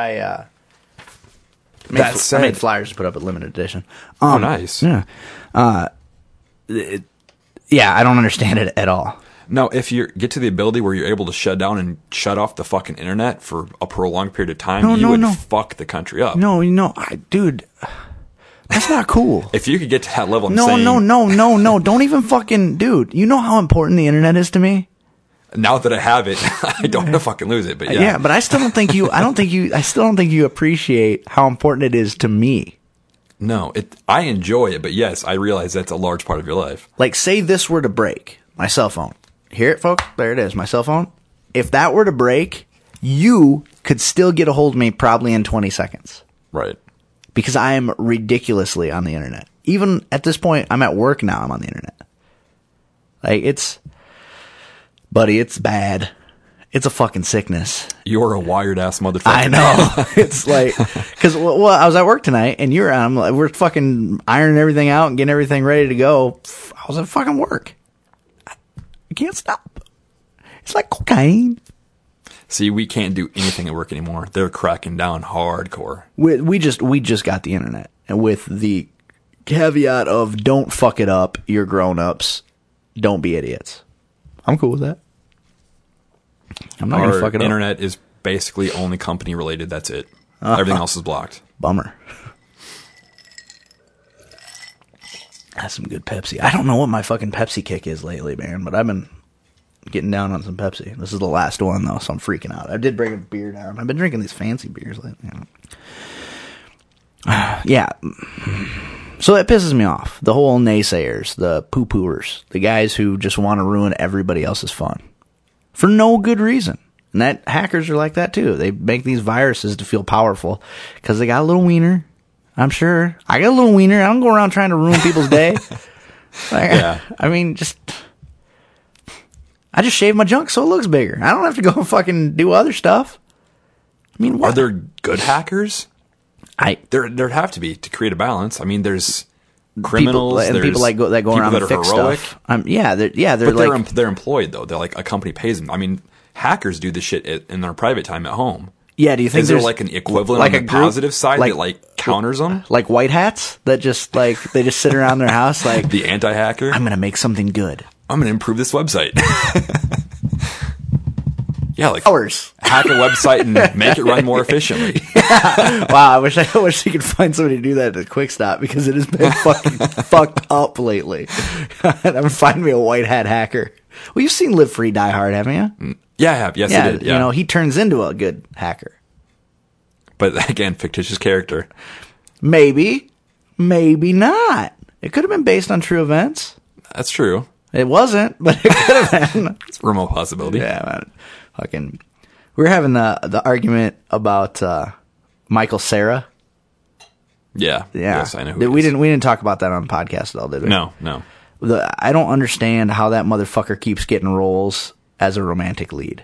made flyers to put up at limited edition. Oh, nice. Yeah. Yeah, I don't understand it at all. No, if you get to the ability where you're able to shut down and shut off the fucking internet for a prolonged period of time, you would fuck the country up. No, dude, that's not cool. If you could get to that level, No, don't even fucking, dude. You know how important the internet is to me? Now that I have it, I don't want to fucking lose it, but yeah. Yeah, but I still don't think I still don't think you appreciate how important it is to me. No, I enjoy it, but yes, I realize that's a large part of your life. Like, say this were to break, my cell phone. Hear it, folks? There it is, my cell phone. If that were to break, you could still get a hold of me probably in 20 seconds. Right. Because I am ridiculously on the internet. Even at this point, I'm at work now, I'm on the internet. Like, buddy, it's bad. It's a fucking sickness. You're a wired ass motherfucker. I know. It's like, because I was at work tonight, and we're fucking ironing everything out and getting everything ready to go. I was at fucking work. I can't stop. It's like cocaine. See, we can't do anything at work anymore. They're cracking down hardcore. We just got the internet, and with the caveat of don't fuck it up. You're grown-ups. Don't be idiots. I'm cool with that. I'm not going to fuck it up. Our internet is basically only company related. That's it. Everything else is blocked. Bummer. That's some good Pepsi. I don't know what my fucking Pepsi kick is lately, man, but I've been getting down on some Pepsi. This is the last one, though, so I'm freaking out. I did bring a beer down. I've been drinking these fancy beers lately. Yeah. So that pisses me off. The whole naysayers, the poo-pooers, the guys who just want to ruin everybody else's fun. For no good reason. And that hackers are like that too. They make these viruses to feel powerful because they got a little wiener. I'm sure. I got a little wiener. I don't go around trying to ruin people's day. Yeah. I mean, I just shave my junk so it looks bigger. I don't have to go fucking do other stuff. I mean, what? Are there good hackers? There'd have to be to create a balance. I mean, there's criminals and people that go around and fix heroic. Stuff. They're like they're employed though. They're like a company pays them. I mean, hackers do this shit in their private time at home. Yeah, do you think is there like an equivalent like on the positive side that like counters them? Like white hats that just like they just sit around their house like the anti-hacker. I'm gonna make something good. I'm gonna improve this website. Yeah, like hours. Hack a website and make it run more efficiently. Yeah. Wow, I wish you could find somebody to do that at Quick Stop because it has been fucking fucked up lately. I'm find me a white hat hacker. Well, you've seen Live Free, Die Hard, haven't you? Yeah, I have. Yes, I did. Yeah. You know, he turns into a good hacker. But again, fictitious character. Maybe not. It could have been based on true events. That's true. It wasn't, but it could have been. It's a remote possibility. Yeah, man. Fucking, we were having the argument about Michael Cera. Yeah. Yes, I know who we didn't talk about that on the podcast at all, did we? No. I don't understand how that motherfucker keeps getting roles as a romantic lead.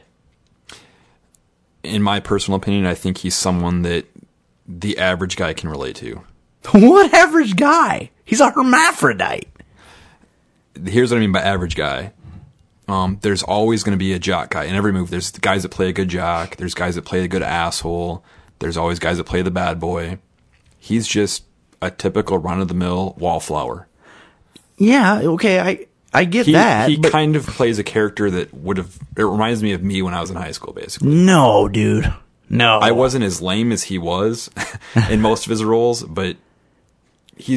In my personal opinion, I think he's someone that the average guy can relate to. What average guy? He's a hermaphrodite. Here's what I mean by average guy. There's always going to be a jock guy in every movie. There's guys that play a good jock. There's guys that play a good asshole. There's always guys that play the bad boy. He's just a typical run-of-the-mill wallflower. Yeah, okay, I get that. He kind of plays a character that it reminds me of me when I was in high school, basically. No, dude. No. I wasn't as lame as he was in most of his roles, but I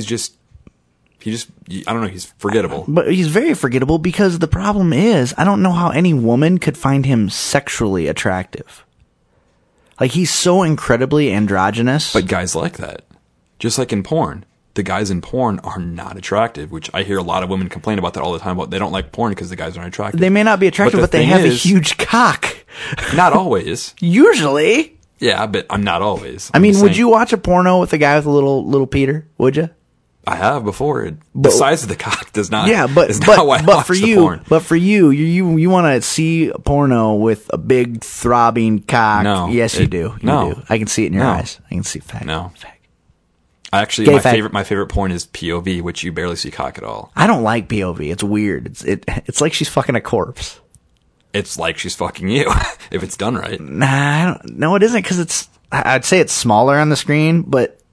don't know, he's forgettable. But he's very forgettable because the problem is, I don't know how any woman could find him sexually attractive. Like, he's so incredibly androgynous. But guys like that. Just like in porn. The guys in porn are not attractive, which I hear a lot of women complain about that all the time, about they don't like porn because the guys aren't attractive. They may not be attractive, but they have a huge cock. Not always. Usually. Yeah, but I'm not always. I mean, would you watch a porno with a guy with a little Peter? Would you? I have before. The size of the cock does not. Yeah, but for you, you want to see a porno with a big throbbing cock? No. Yes, you do. You do. I can see it in your eyes. I can see fact. No. Actually, my favorite porn is POV, which you barely see cock at all. I don't like POV. It's weird. It's like she's fucking a corpse. It's like she's fucking you if it's done right. Nah, no, it isn't because I'd say it's smaller on the screen, but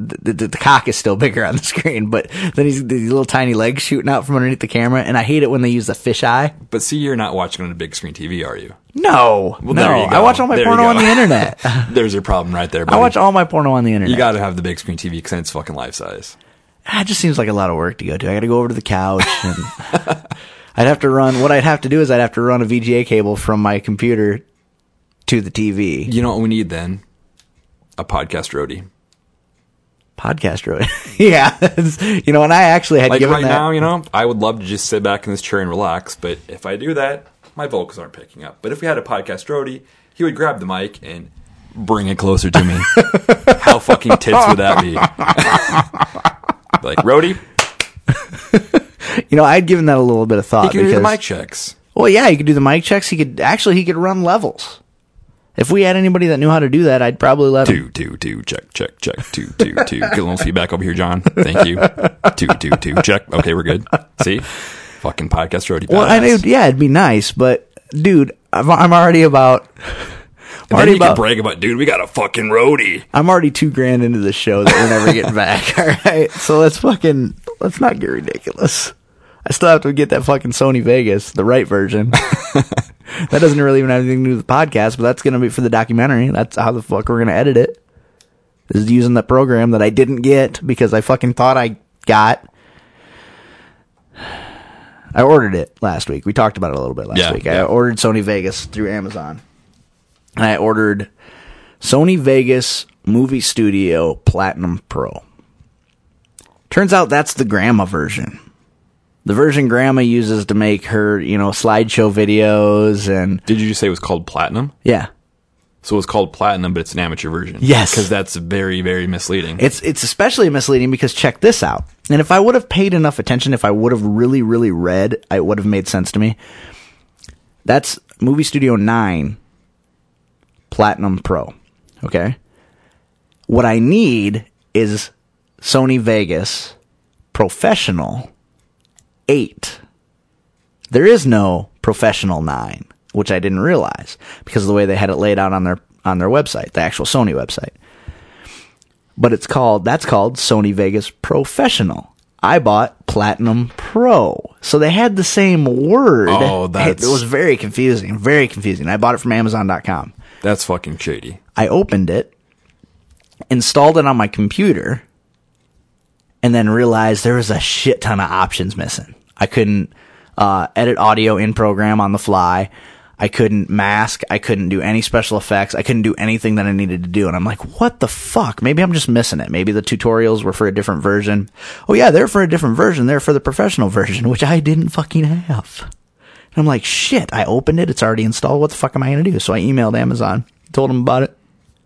the cock is still bigger on the screen, but then he's these little tiny legs shooting out from underneath the camera, and I hate it when they use the fisheye. But see, you're not watching on a big screen TV, are you? No, Well, there you go. I watch all my There you porno go. on the internet. There's your problem right there, buddy. I watch all my porno on the internet. You got to have the big screen TV because it's fucking life size. It just seems like a lot of work to go to. I got to go over to the couch, and I'd have to run. What I'd have to do is I'd have to run a VGA cable from my computer to the TV. You know what we need then? A podcast roadie. Podcast road. Yeah. You know, and I actually had Like given right that. now, you know, I would love to just sit back in this chair and relax, but if I do that, my vocals aren't picking up. But if we had a podcast roadie, he would grab the mic and bring it closer to me. How fucking tits would that be? Like, roadie, You know, I'd given that a little bit of he thought can do the because, mic checks. well, yeah, he could do the mic checks. He could run levels. If we had anybody that knew how to do that, I'd probably let him. 2, 2, 2, check, check, check, 2, 2, 2. Get a little feedback over here, John. Thank you. 2, 2, 2, check. Okay, we're good. See? Fucking podcast roadie. Well, I know, badass. yeah, it'd be nice, but dude, I'm already about. And then you can brag about, dude, we got a fucking roadie. I'm already $2,000 into the show that we're never getting back. All right, so let's not get ridiculous. I still have to get that fucking Sony Vegas, the right version. That doesn't really even have anything to do with the podcast, but that's gonna be for the documentary. That's how the fuck we're gonna edit it. Is using the program that I didn't get because I fucking thought I got. I ordered it last week. We talked about it a little bit last week. I ordered Sony Vegas through Amazon. And I ordered Sony Vegas Movie Studio Platinum Pro. Turns out that's the grandma version. The version grandma uses to make her, you know, slideshow videos and... Did you just say it was called Platinum? Yeah. So it's called Platinum, but it's an amateur version. Yes. Because that's very, very misleading. It's especially misleading because check this out. And if I would have paid enough attention, if I would have really, really read, it would have made sense to me. That's Movie Studio 9 Platinum Pro. Okay? What I need is Sony Vegas Professional 8. There is no Professional 9, which I didn't realize because of the way they had it laid out on their website, the actual Sony website. But that's called Sony Vegas Professional. I bought Platinum Pro. So they had the same word. Oh, It was very confusing. Very confusing. I bought it from Amazon.com. That's fucking shady. I opened it, installed it on my computer, and then realized there was a shit ton of options missing. I couldn't edit audio in program on the fly. I couldn't mask. I couldn't do any special effects. I couldn't do anything that I needed to do. And I'm like, what the fuck? Maybe I'm just missing it. Maybe the tutorials were for a different version. Oh yeah, they're for a different version. They're for the professional version, which I didn't fucking have. And I'm like, shit, I opened it. It's already installed. What the fuck am I going to do? So I emailed Amazon, told them about it.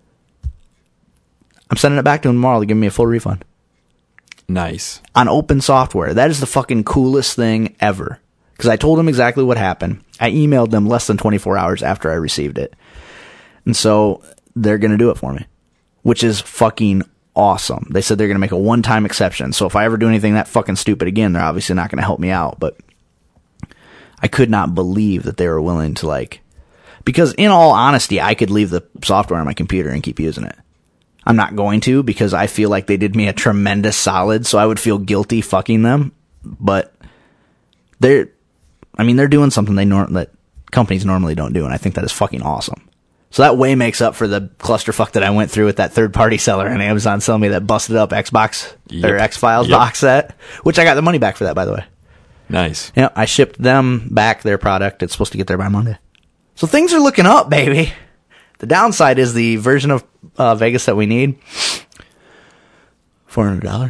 I'm sending it back to them tomorrow to give me a full refund. Nice. On open software. That is the fucking coolest thing ever. Because I told them exactly what happened. I emailed them less than 24 hours after I received it. And so they're going to do it for me, which is fucking awesome. They said they're going to make a one-time exception. So if I ever do anything that fucking stupid again, they're obviously not going to help me out. But I could not believe that they were willing to, like... Because in all honesty, I could leave the software on my computer and keep using it. I'm not going to because I feel like they did me a tremendous solid, so I would feel guilty fucking them. But they're doing something that companies normally don't do, and I think that is fucking awesome. So that way makes up for the clusterfuck that I went through with that third-party seller on Amazon selling me that busted up Xbox or X-Files box set, which I got the money back for that, by the way. Nice. Yeah, I shipped them back their product. It's supposed to get there by Monday. So things are looking up, baby. The downside is the version of Vegas that we need. $400.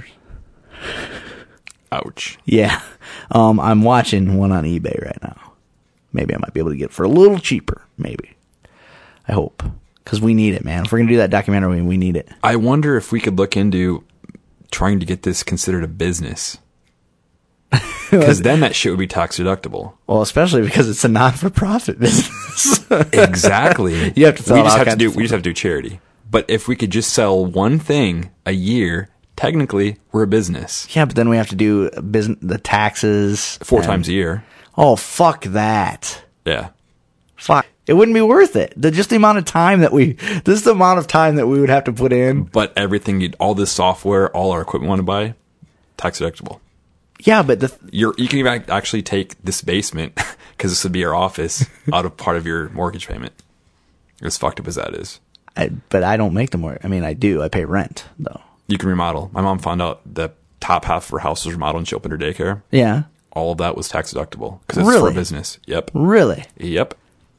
Ouch. Yeah. I'm watching one on eBay right now. Maybe I might be able to get it for a little cheaper. Maybe. I hope. Because we need it, man. If we're going to do that documentary, we need it. I wonder if we could look into trying to get this considered a business. Because then that shit would be tax deductible. Well, especially because it's a non-for-profit business. Exactly. You have to fill we out just all have to kinds do. of We just have to do charity. But if we could just sell one thing a year, technically we're a business. Yeah, but then we have to do the taxes. 4 times a year. Oh, fuck that. Yeah. Fuck. It wouldn't be worth it. Just the amount of time that this is the amount of time that we would have to put in. But everything, all this software, all our equipment we want to buy, tax deductible. Yeah, but you can even actually take this basement, because this would be our office, out of part of your mortgage payment. As fucked up as that is. But I don't make the mortgage. I mean, I do. I pay rent, though. You can remodel. My mom found out the top half of her house was remodeled and she opened her daycare. Yeah. All of that was tax deductible, because it's Really? for business. Yep. Really? Yep.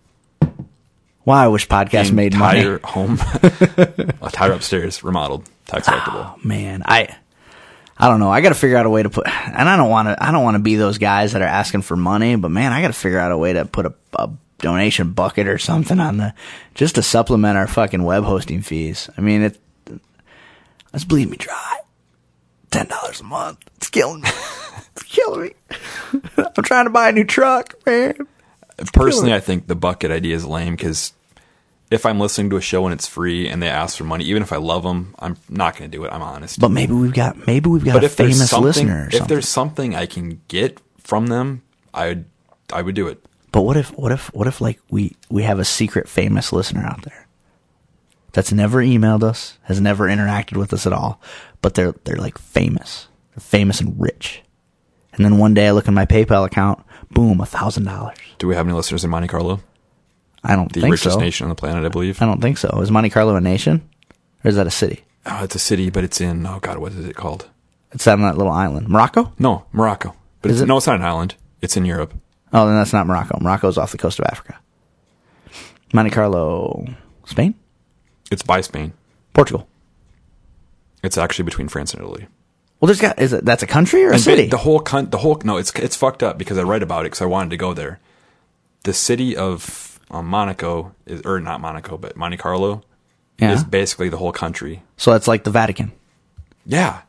Wow, I wish podcasts made money. Entire home, entire upstairs remodeled, tax deductible. Oh, man, I don't know. I got to figure out a way to put, and I don't want to be those guys that are asking for money, but man, I got to figure out a way to put a donation bucket or something on just to supplement our fucking web hosting fees. I mean, let's bleed me dry. $10 a month. It's killing me. It's killing me. I'm trying to buy a new truck, man. Personally, I think the bucket idea is lame, because if I'm listening to a show and it's free and they ask for money, even if I love them, I'm not going to do it. I'm honest. But maybe we've got But a famous listener or something. If there's something I can get from them, I would do it. But what if like we have a secret famous listener out there that's never emailed us, has never interacted with us at all, but they're like famous. They're famous and rich. And then one day I look in my PayPal account, boom, $1,000. Do we have any listeners in Monte Carlo? I don't The think richest so. nation on the planet, I believe. I don't think so. Is Monte Carlo a nation? Or is that a city? Oh, it's a city, but it's in, oh God, what is it called? It's on that little island. Morocco? No, Morocco. But Is it? No, it's not an island. It's in Europe. Oh, then that's not Morocco. Morocco's off the coast of Africa. Monte Carlo, Spain? It's by Spain. Portugal. It's actually between France and Italy. Well, that's a country or a And city? No, it's fucked up, because I write about it because I wanted to go there. The city of Monaco not Monaco, but Monte Carlo Yeah. is basically the whole country. So that's like the Vatican. Yeah.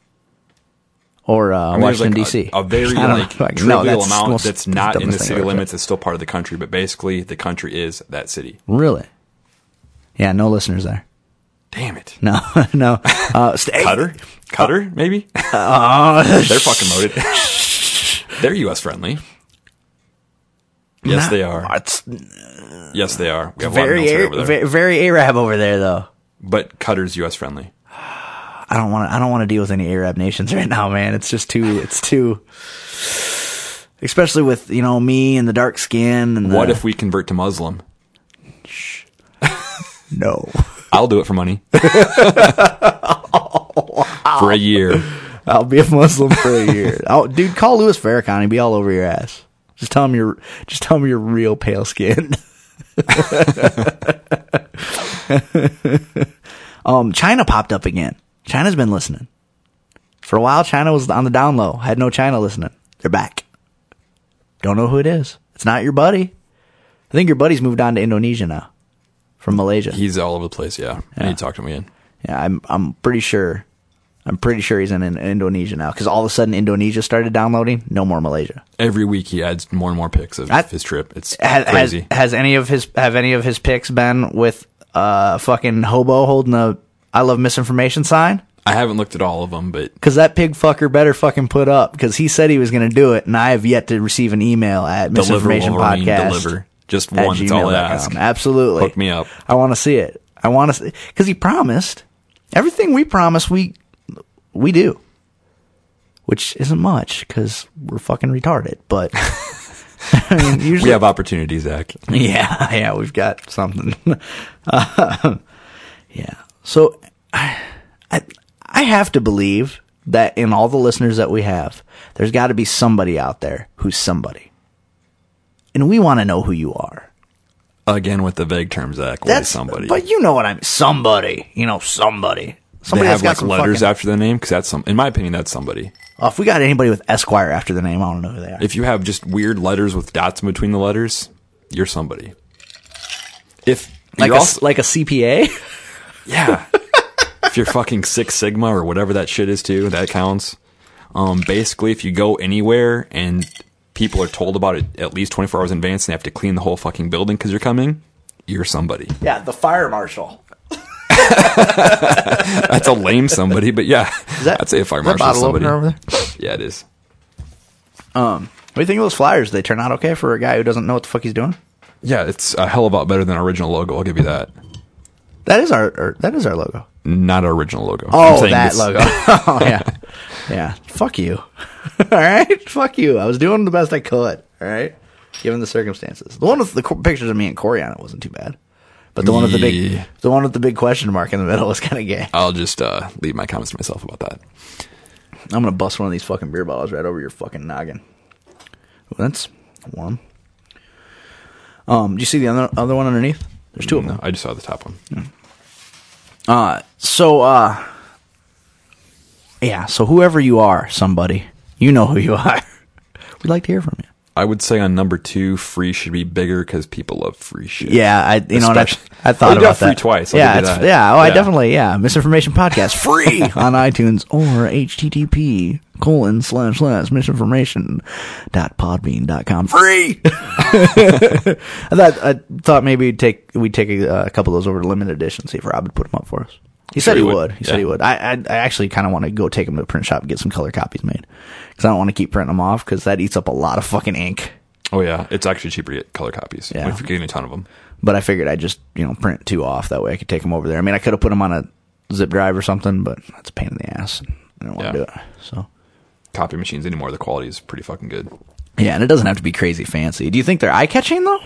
Or There's Washington, like D.C. a very I don't know. trivial that's amount most- that's not in the dumbest thing city I've ever limits. It's still part of the country, but basically the country is that city. said. Really? Yeah, no listeners there. Damn it. No, no. Cutter, maybe? They're fucking loaded. They're U.S. friendly. Yes, they are. Yes, they are. We have a lot of military over there. Very Arab over there, though. But Cutter's U.S. friendly. I don't want to deal with any Arab nations right now, man. It's just too. Especially with me and the dark skin and What if we convert to Muslim? No. I'll do it for money. For a year. I'll be a Muslim for a year. Dude, call Louis Farrakhan. He'll be all over your ass. Just tell him you're real pale skinned. China popped up again. China's been listening. For a while, China was on the down low. Had no China listening. They're back. Don't know who it is. It's not your buddy. I think your buddy's moved on to Indonesia now. From Malaysia. He's all over the place, yeah. I need to talk to him again. Yeah, I'm pretty sure. I'm pretty sure he's in Indonesia now, because all of a sudden Indonesia started downloading. No more Malaysia. Every week he adds more and more pics of his trip. It's crazy. Have any of his pics been with fucking hobo holding a "I love misinformation" sign? I haven't looked at all of them, but Because that pig fucker better fucking put up, because he said he was going to do it, and I have yet to receive an email at misinformation Wolverine, podcast. deliver. Just one. That's all I ask. Absolutely. Hook me up. I want to see it. I want to see, because he promised everything we promise we do, which isn't much because we're fucking retarded. But I mean, usually We have opportunities, Zach. yeah, we've got something. Yeah. So I have to believe that in all the listeners that we have, there's got to be somebody out there who's somebody. And we want to know who you are. Again, with the vague term, Zach. What is somebody? But you know what I mean. Somebody. Somebody. They Somebody have that's got like some letters fucking, after the name, because that's in my opinion, that's somebody. if we got anybody with Esquire after the name, I don't know who they are. If you have just weird letters with dots in between the letters, you're somebody. If like you're a CPA? yeah. If you're fucking Six Sigma or whatever that shit is too, that counts. Basically, if you go anywhere and people are told about it at least 24 hours in advance and they have to clean the whole fucking building because you're coming, you're somebody. Yeah, the fire marshal. That's a lame somebody, but yeah. I'd say a fire marshal is somebody. Over there? Yeah, it is. What do you think of those flyers? They turn out okay for a guy who doesn't know what the fuck he's doing? Yeah, it's a hell of a lot better than our original logo. I'll give you that. That is our logo. Not our original logo. Oh, that logo. Oh, yeah. Yeah. Fuck you. All right? Fuck you. I was doing the best I could. All right? Given the circumstances. The one with the pictures of me and Corey on it wasn't too bad. But the one with the big question mark in the middle was kind of gay. I'll just leave my comments to myself about that. I'm going to bust one of these fucking beer bottles right over your fucking noggin. Well, that's warm. Do you see the other one underneath? There's two of them. No, I just saw the top one. So whoever you are, somebody, you know who you are. We'd like to hear from you. I would say on number 2, free should be bigger because people love free shit. Yeah, I thought you about got free that. twice. I definitely, Misinformation Podcast, free on iTunes or http://misinformation.podbean.com. Free! I thought maybe we'd take a couple of those over to limited edition, see if Rob would put them up for us. He said he would. He said he would. I actually kind of want to go take them to the print shop and get some color copies made. Because I don't want to keep printing them off because that eats up a lot of fucking ink. Oh, yeah. It's actually cheaper to get color copies if you're getting a ton of them. But I figured I'd just, print 2 off. That way I could take them over there. I mean, I could have put them on a zip drive or something, but that's a pain in the ass. I don't want to do it. So, copy machines anymore, the quality is pretty fucking good. Yeah, and it doesn't have to be crazy fancy. Do you think they're eye-catching, though?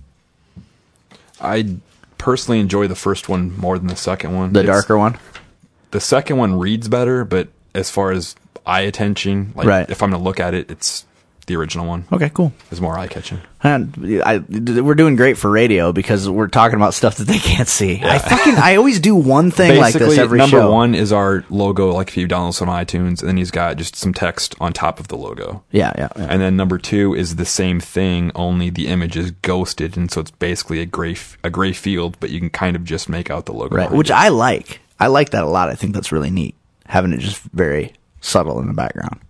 I personally enjoy the first one more than the second one. The darker one? The second one reads better, but as far as eye attention, if I'm going to look at it, it's the original one. Okay, cool. It's more eye-catching. And we're doing great for radio because we're talking about stuff that they can't see. Yeah. I always do one thing like this every number show. Number 1 is our logo, like if you download some iTunes, and then he's got just some text on top of the logo. Yeah. And then number 2 is the same thing, only the image is ghosted, and so it's basically a gray field, but you can kind of just make out the logo. Right, which I like. I like that a lot. I think that's really neat, having it just very subtle in the background.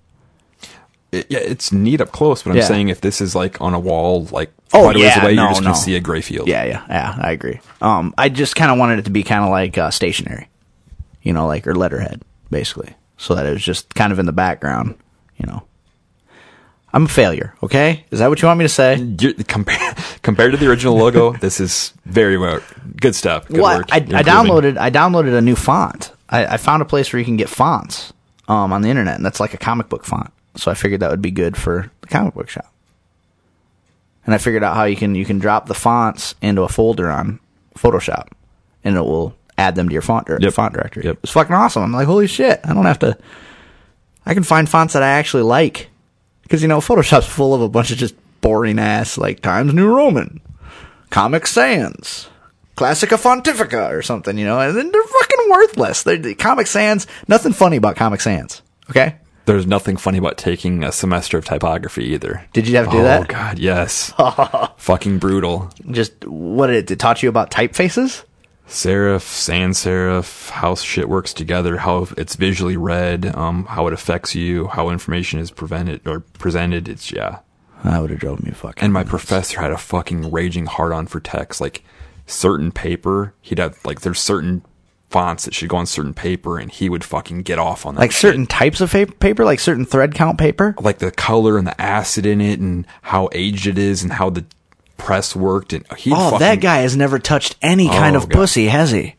It's neat up close, but I'm saying if this is like on a wall, like quite a ways away, you're just going to see a gray field. Yeah, I agree. I just kind of wanted it to be kind of like stationary, or letterhead, basically, so that it was just kind of in the background, I'm a failure, okay? Is that what you want me to say? Compared to the original logo, this is very good stuff. Good work. I downloaded a new font. I found a place where you can get fonts on the internet, and that's like a comic book font. So I figured that would be good for the comic book shop. And I figured out how you can drop the fonts into a folder on Photoshop, and it will add them to your font directory. Yep. It's fucking awesome. I'm like, holy shit! I can find fonts that I actually like. Because, Photoshop's full of a bunch of just boring ass, like Times New Roman, Comic Sans, Classica Fontifica or something, and then they're fucking worthless. Comic Sans, nothing funny about Comic Sans, okay? There's nothing funny about taking a semester of typography either. Did you have to do that? Oh, God, yes. Fucking brutal. Just, what did it taught you about typefaces? Serif, sans serif, how shit works together, how it's visually read, how it affects you, how information is presented. It's, That would have drove me fucking And my nuts. professor had a fucking raging hard-on for text. Like, certain paper, he'd have, like, there's certain fonts that should go on certain paper, and he would fucking get off on that Like shit. certain types of paper? Like certain thread count paper? Like the color and the acid in it, and how aged it is, and how the press worked, and that guy has never touched any kind of pussy, has he?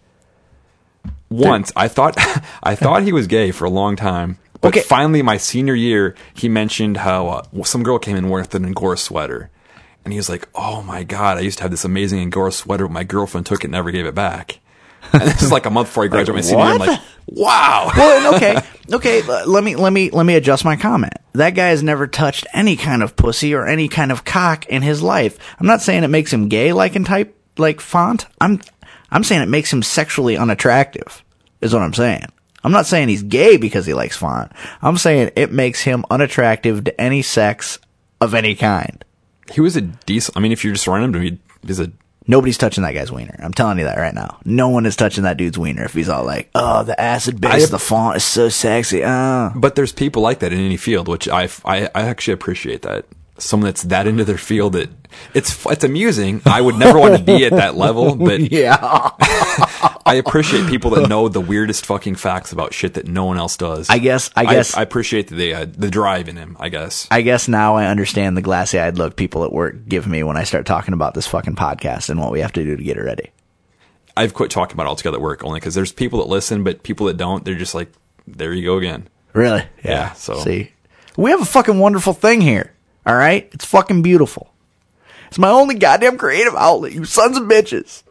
Once I thought he was gay for a long time, but finally my senior year he mentioned how some girl came in with an Angora sweater, and he was like, "Oh my God, I used to have this amazing Angora sweater, but my girlfriend took it and never gave it back." And this is like a month before I graduated my senior year. I'm like, wow. Well, okay. Let me adjust my comment. That guy has never touched any kind of pussy or any kind of cock in his life. I'm not saying it makes him gay, like in type, like font. I'm saying it makes him sexually unattractive. Is what I'm saying. I'm not saying he's gay because he likes font. I'm saying it makes him unattractive to any sex of any kind. He was a decent. I mean, if you're just running him, he's a. Nobody's touching that guy's wiener. I'm telling you that right now. No one is touching that dude's wiener if he's all like, "Oh, the acid base of the font is so sexy." But there's people like that in any field, which I actually appreciate that. someone that's that into their field that it's amusing. I would never want to be at that level, but Yeah. I appreciate people that know the weirdest fucking facts about shit that no one else does. I guess I appreciate the drive in him, I guess. I guess now I understand the glassy-eyed look people at work give me when I start talking about this fucking podcast and what we have to do to get it ready. I've quit talking about it altogether at work only because there's people that listen, but people that don't, they're just like, there you go again. Really? Yeah, so. See, we have a fucking wonderful thing here. All right? It's fucking beautiful. It's my only goddamn creative outlet, you sons of bitches.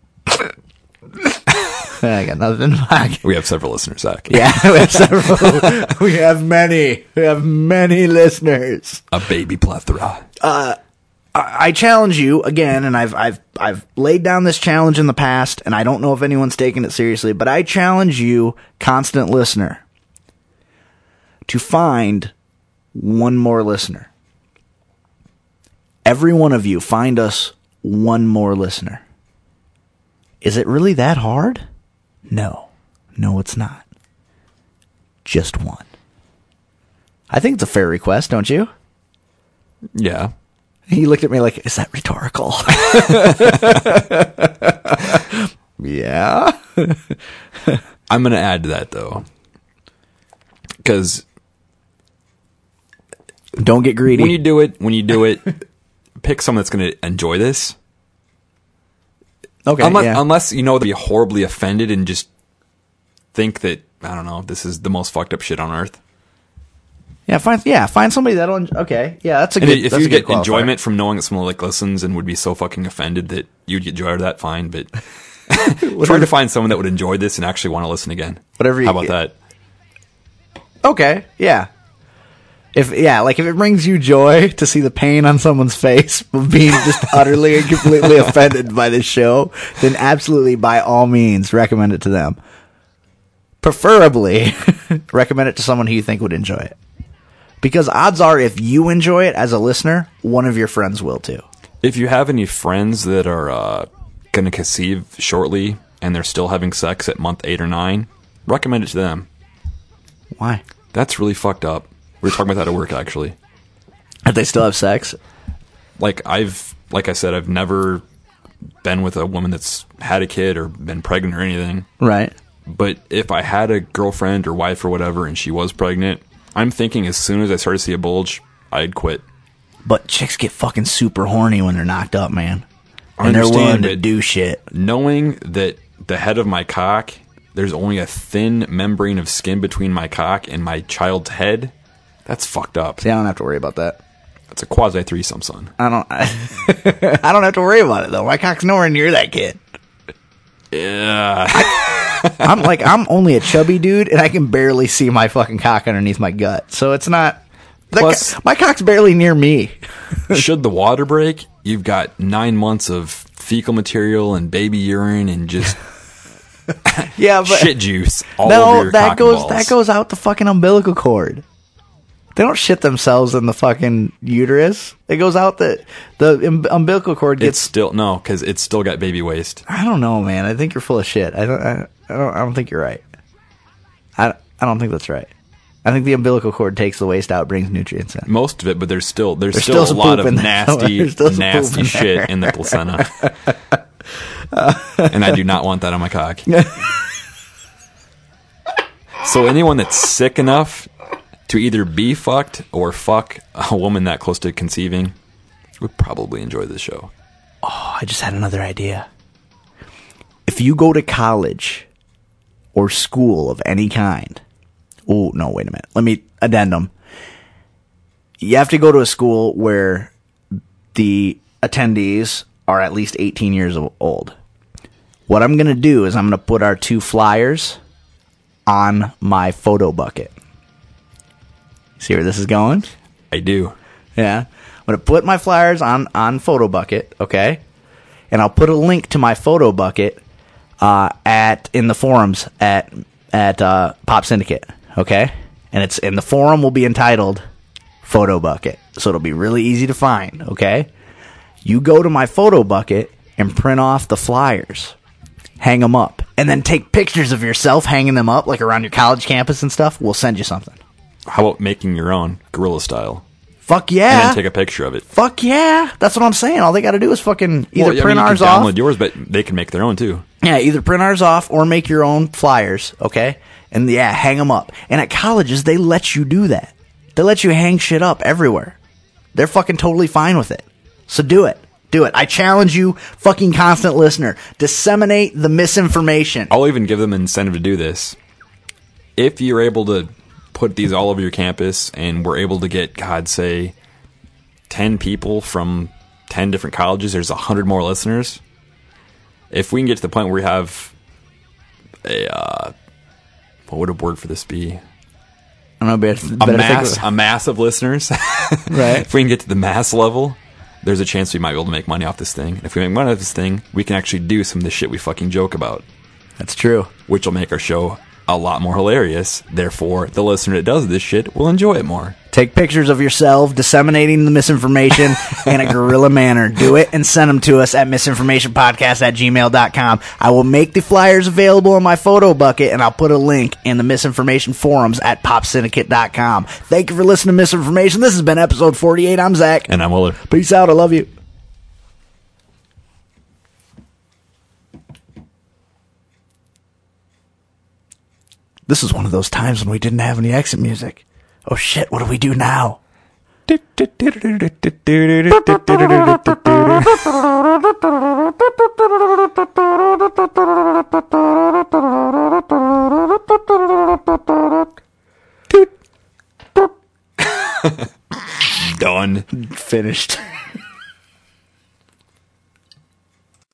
I got nothing. We have several listeners, Zach. Yeah, we have several. We have many. We have many listeners. A baby plethora. I challenge you again, and I've laid down this challenge in the past, and I don't know if anyone's taken it seriously, but I challenge you, constant listener, to find one more listener. Every one of you, find us one more listener. Is it really that hard? No. No, it's not. Just one. I think it's a fair request, don't you? Yeah. He looked at me like, is that rhetorical? Yeah. I'm going to add to that, though. Because don't get greedy. when you do it, pick someone that's going to enjoy this. Okay. Unless you know they'll be horribly offended and just think that, I don't know, this is the most fucked up shit on earth. Find somebody that'll. Okay, yeah, that's a And good. if that's you a good get enjoyment qualifier. from knowing that someone like listens and would be so fucking offended that you'd get joy out of that, fine. But try to find someone that would enjoy this and actually want to listen again. Whatever you How about get. that? Okay, yeah. If it brings you joy to see the pain on someone's face of being just utterly and completely offended by this show, then absolutely, by all means, recommend it to them. Preferably, recommend it to someone who you think would enjoy it. Because odds are, if you enjoy it as a listener, one of your friends will too. If you have any friends that are going to conceive shortly and they're still having sex at month 8 or 9, recommend it to them. Why? That's really fucked up. We were talking about that at work, actually. If they still have sex? Like I said, I've never been with a woman that's had a kid or been pregnant or anything. Right. But if I had a girlfriend or wife or whatever and she was pregnant, I'm thinking as soon as I start to see a bulge, I'd quit. But chicks get fucking super horny when they're knocked up, man. I And they're understand, willing to but do shit. knowing that the head of my cock, there's only a thin membrane of skin between my cock and my child's head, that's fucked up. See, I don't have to worry about that. It's a quasi threesome, son. I don't have to worry about it, though. My cock's nowhere near that kid. Yeah. I'm only a chubby dude, and I can barely see my fucking cock underneath my gut. So it's not... Plus- my cock's barely near me. Should the water break, you've got 9 months of fecal material and baby urine and just Yeah, but... shit juice all over your cock and balls. that goes out the fucking umbilical cord. They don't shit themselves in the fucking uterus. It goes out the umbilical cord It's gets... still no, because it's still got baby waste. I don't know, man. I think you're full of shit. I don't think you're right. I don't think that's right. I think the umbilical cord takes the waste out, brings nutrients in. Most of it, but there's still a still some lot poop of in there. nasty, There's still some nasty poop in shit there. in the placenta, and I do not want that on my cock. So anyone that's sick enough to either be fucked or fuck a woman that close to conceiving would probably enjoy this show. Oh, I just had another idea. If you go to college or school of any kind... Oh, no, wait a minute. Let me addendum. You have to go to a school where the attendees are at least 18 years old. What I'm going to do is I'm going to put our 2 flyers on my photo bucket. See where this is going? I do. Yeah. I'm going to put my flyers on Photo Bucket, okay? And I'll put a link to my Photo Bucket in the forums at Pop Syndicate, okay? And the forum will be entitled Photo Bucket. So it'll be really easy to find, okay? You go to my Photo Bucket and print off the flyers. Hang them up. And then take pictures of yourself hanging them up, like around your college campus and stuff. We'll send you something. How about making your own, guerrilla style? Fuck and yeah. then take a picture of it. Fuck yeah. That's what I'm saying. All they got to do is fucking either Well, I print mean, you ours can off. download yours, but they can make their own too. Yeah, either print ours off or make your own flyers, okay? And yeah, hang them up. And at colleges, they let you do that. They let you hang shit up everywhere. They're fucking totally fine with it. So do it. Do it. I challenge you, fucking constant listener. Disseminate the misinformation. I'll even give them an incentive to do this. If you're able to put these all over your campus and we're able to get, God, say, 10 people from 10 different colleges, there's 100 more listeners. If we can get to the point where we have a, what would a word for this be? I don't know, A mass of listeners. Right. If we can get to the mass level, there's a chance we might be able to make money off this thing. If we make money off this thing, we can actually do some of the shit we fucking joke about. That's true. Which will make our show a lot more hilarious. Therefore, the listener that does this shit will enjoy it more. Take pictures of yourself disseminating the misinformation in a guerrilla manner. Do it and send them to us at misinformationpodcast@gmail.com. I will make the flyers available in my photo bucket, and I'll put a link in the misinformation forums at popsyndicate.com. Thank you for listening to Misinformation. This has been episode 48. I'm Zach. And I'm Willard. Peace out. I love you. This is one of those times when we didn't have any exit music. Oh shit, what do we do now? Done. Finished.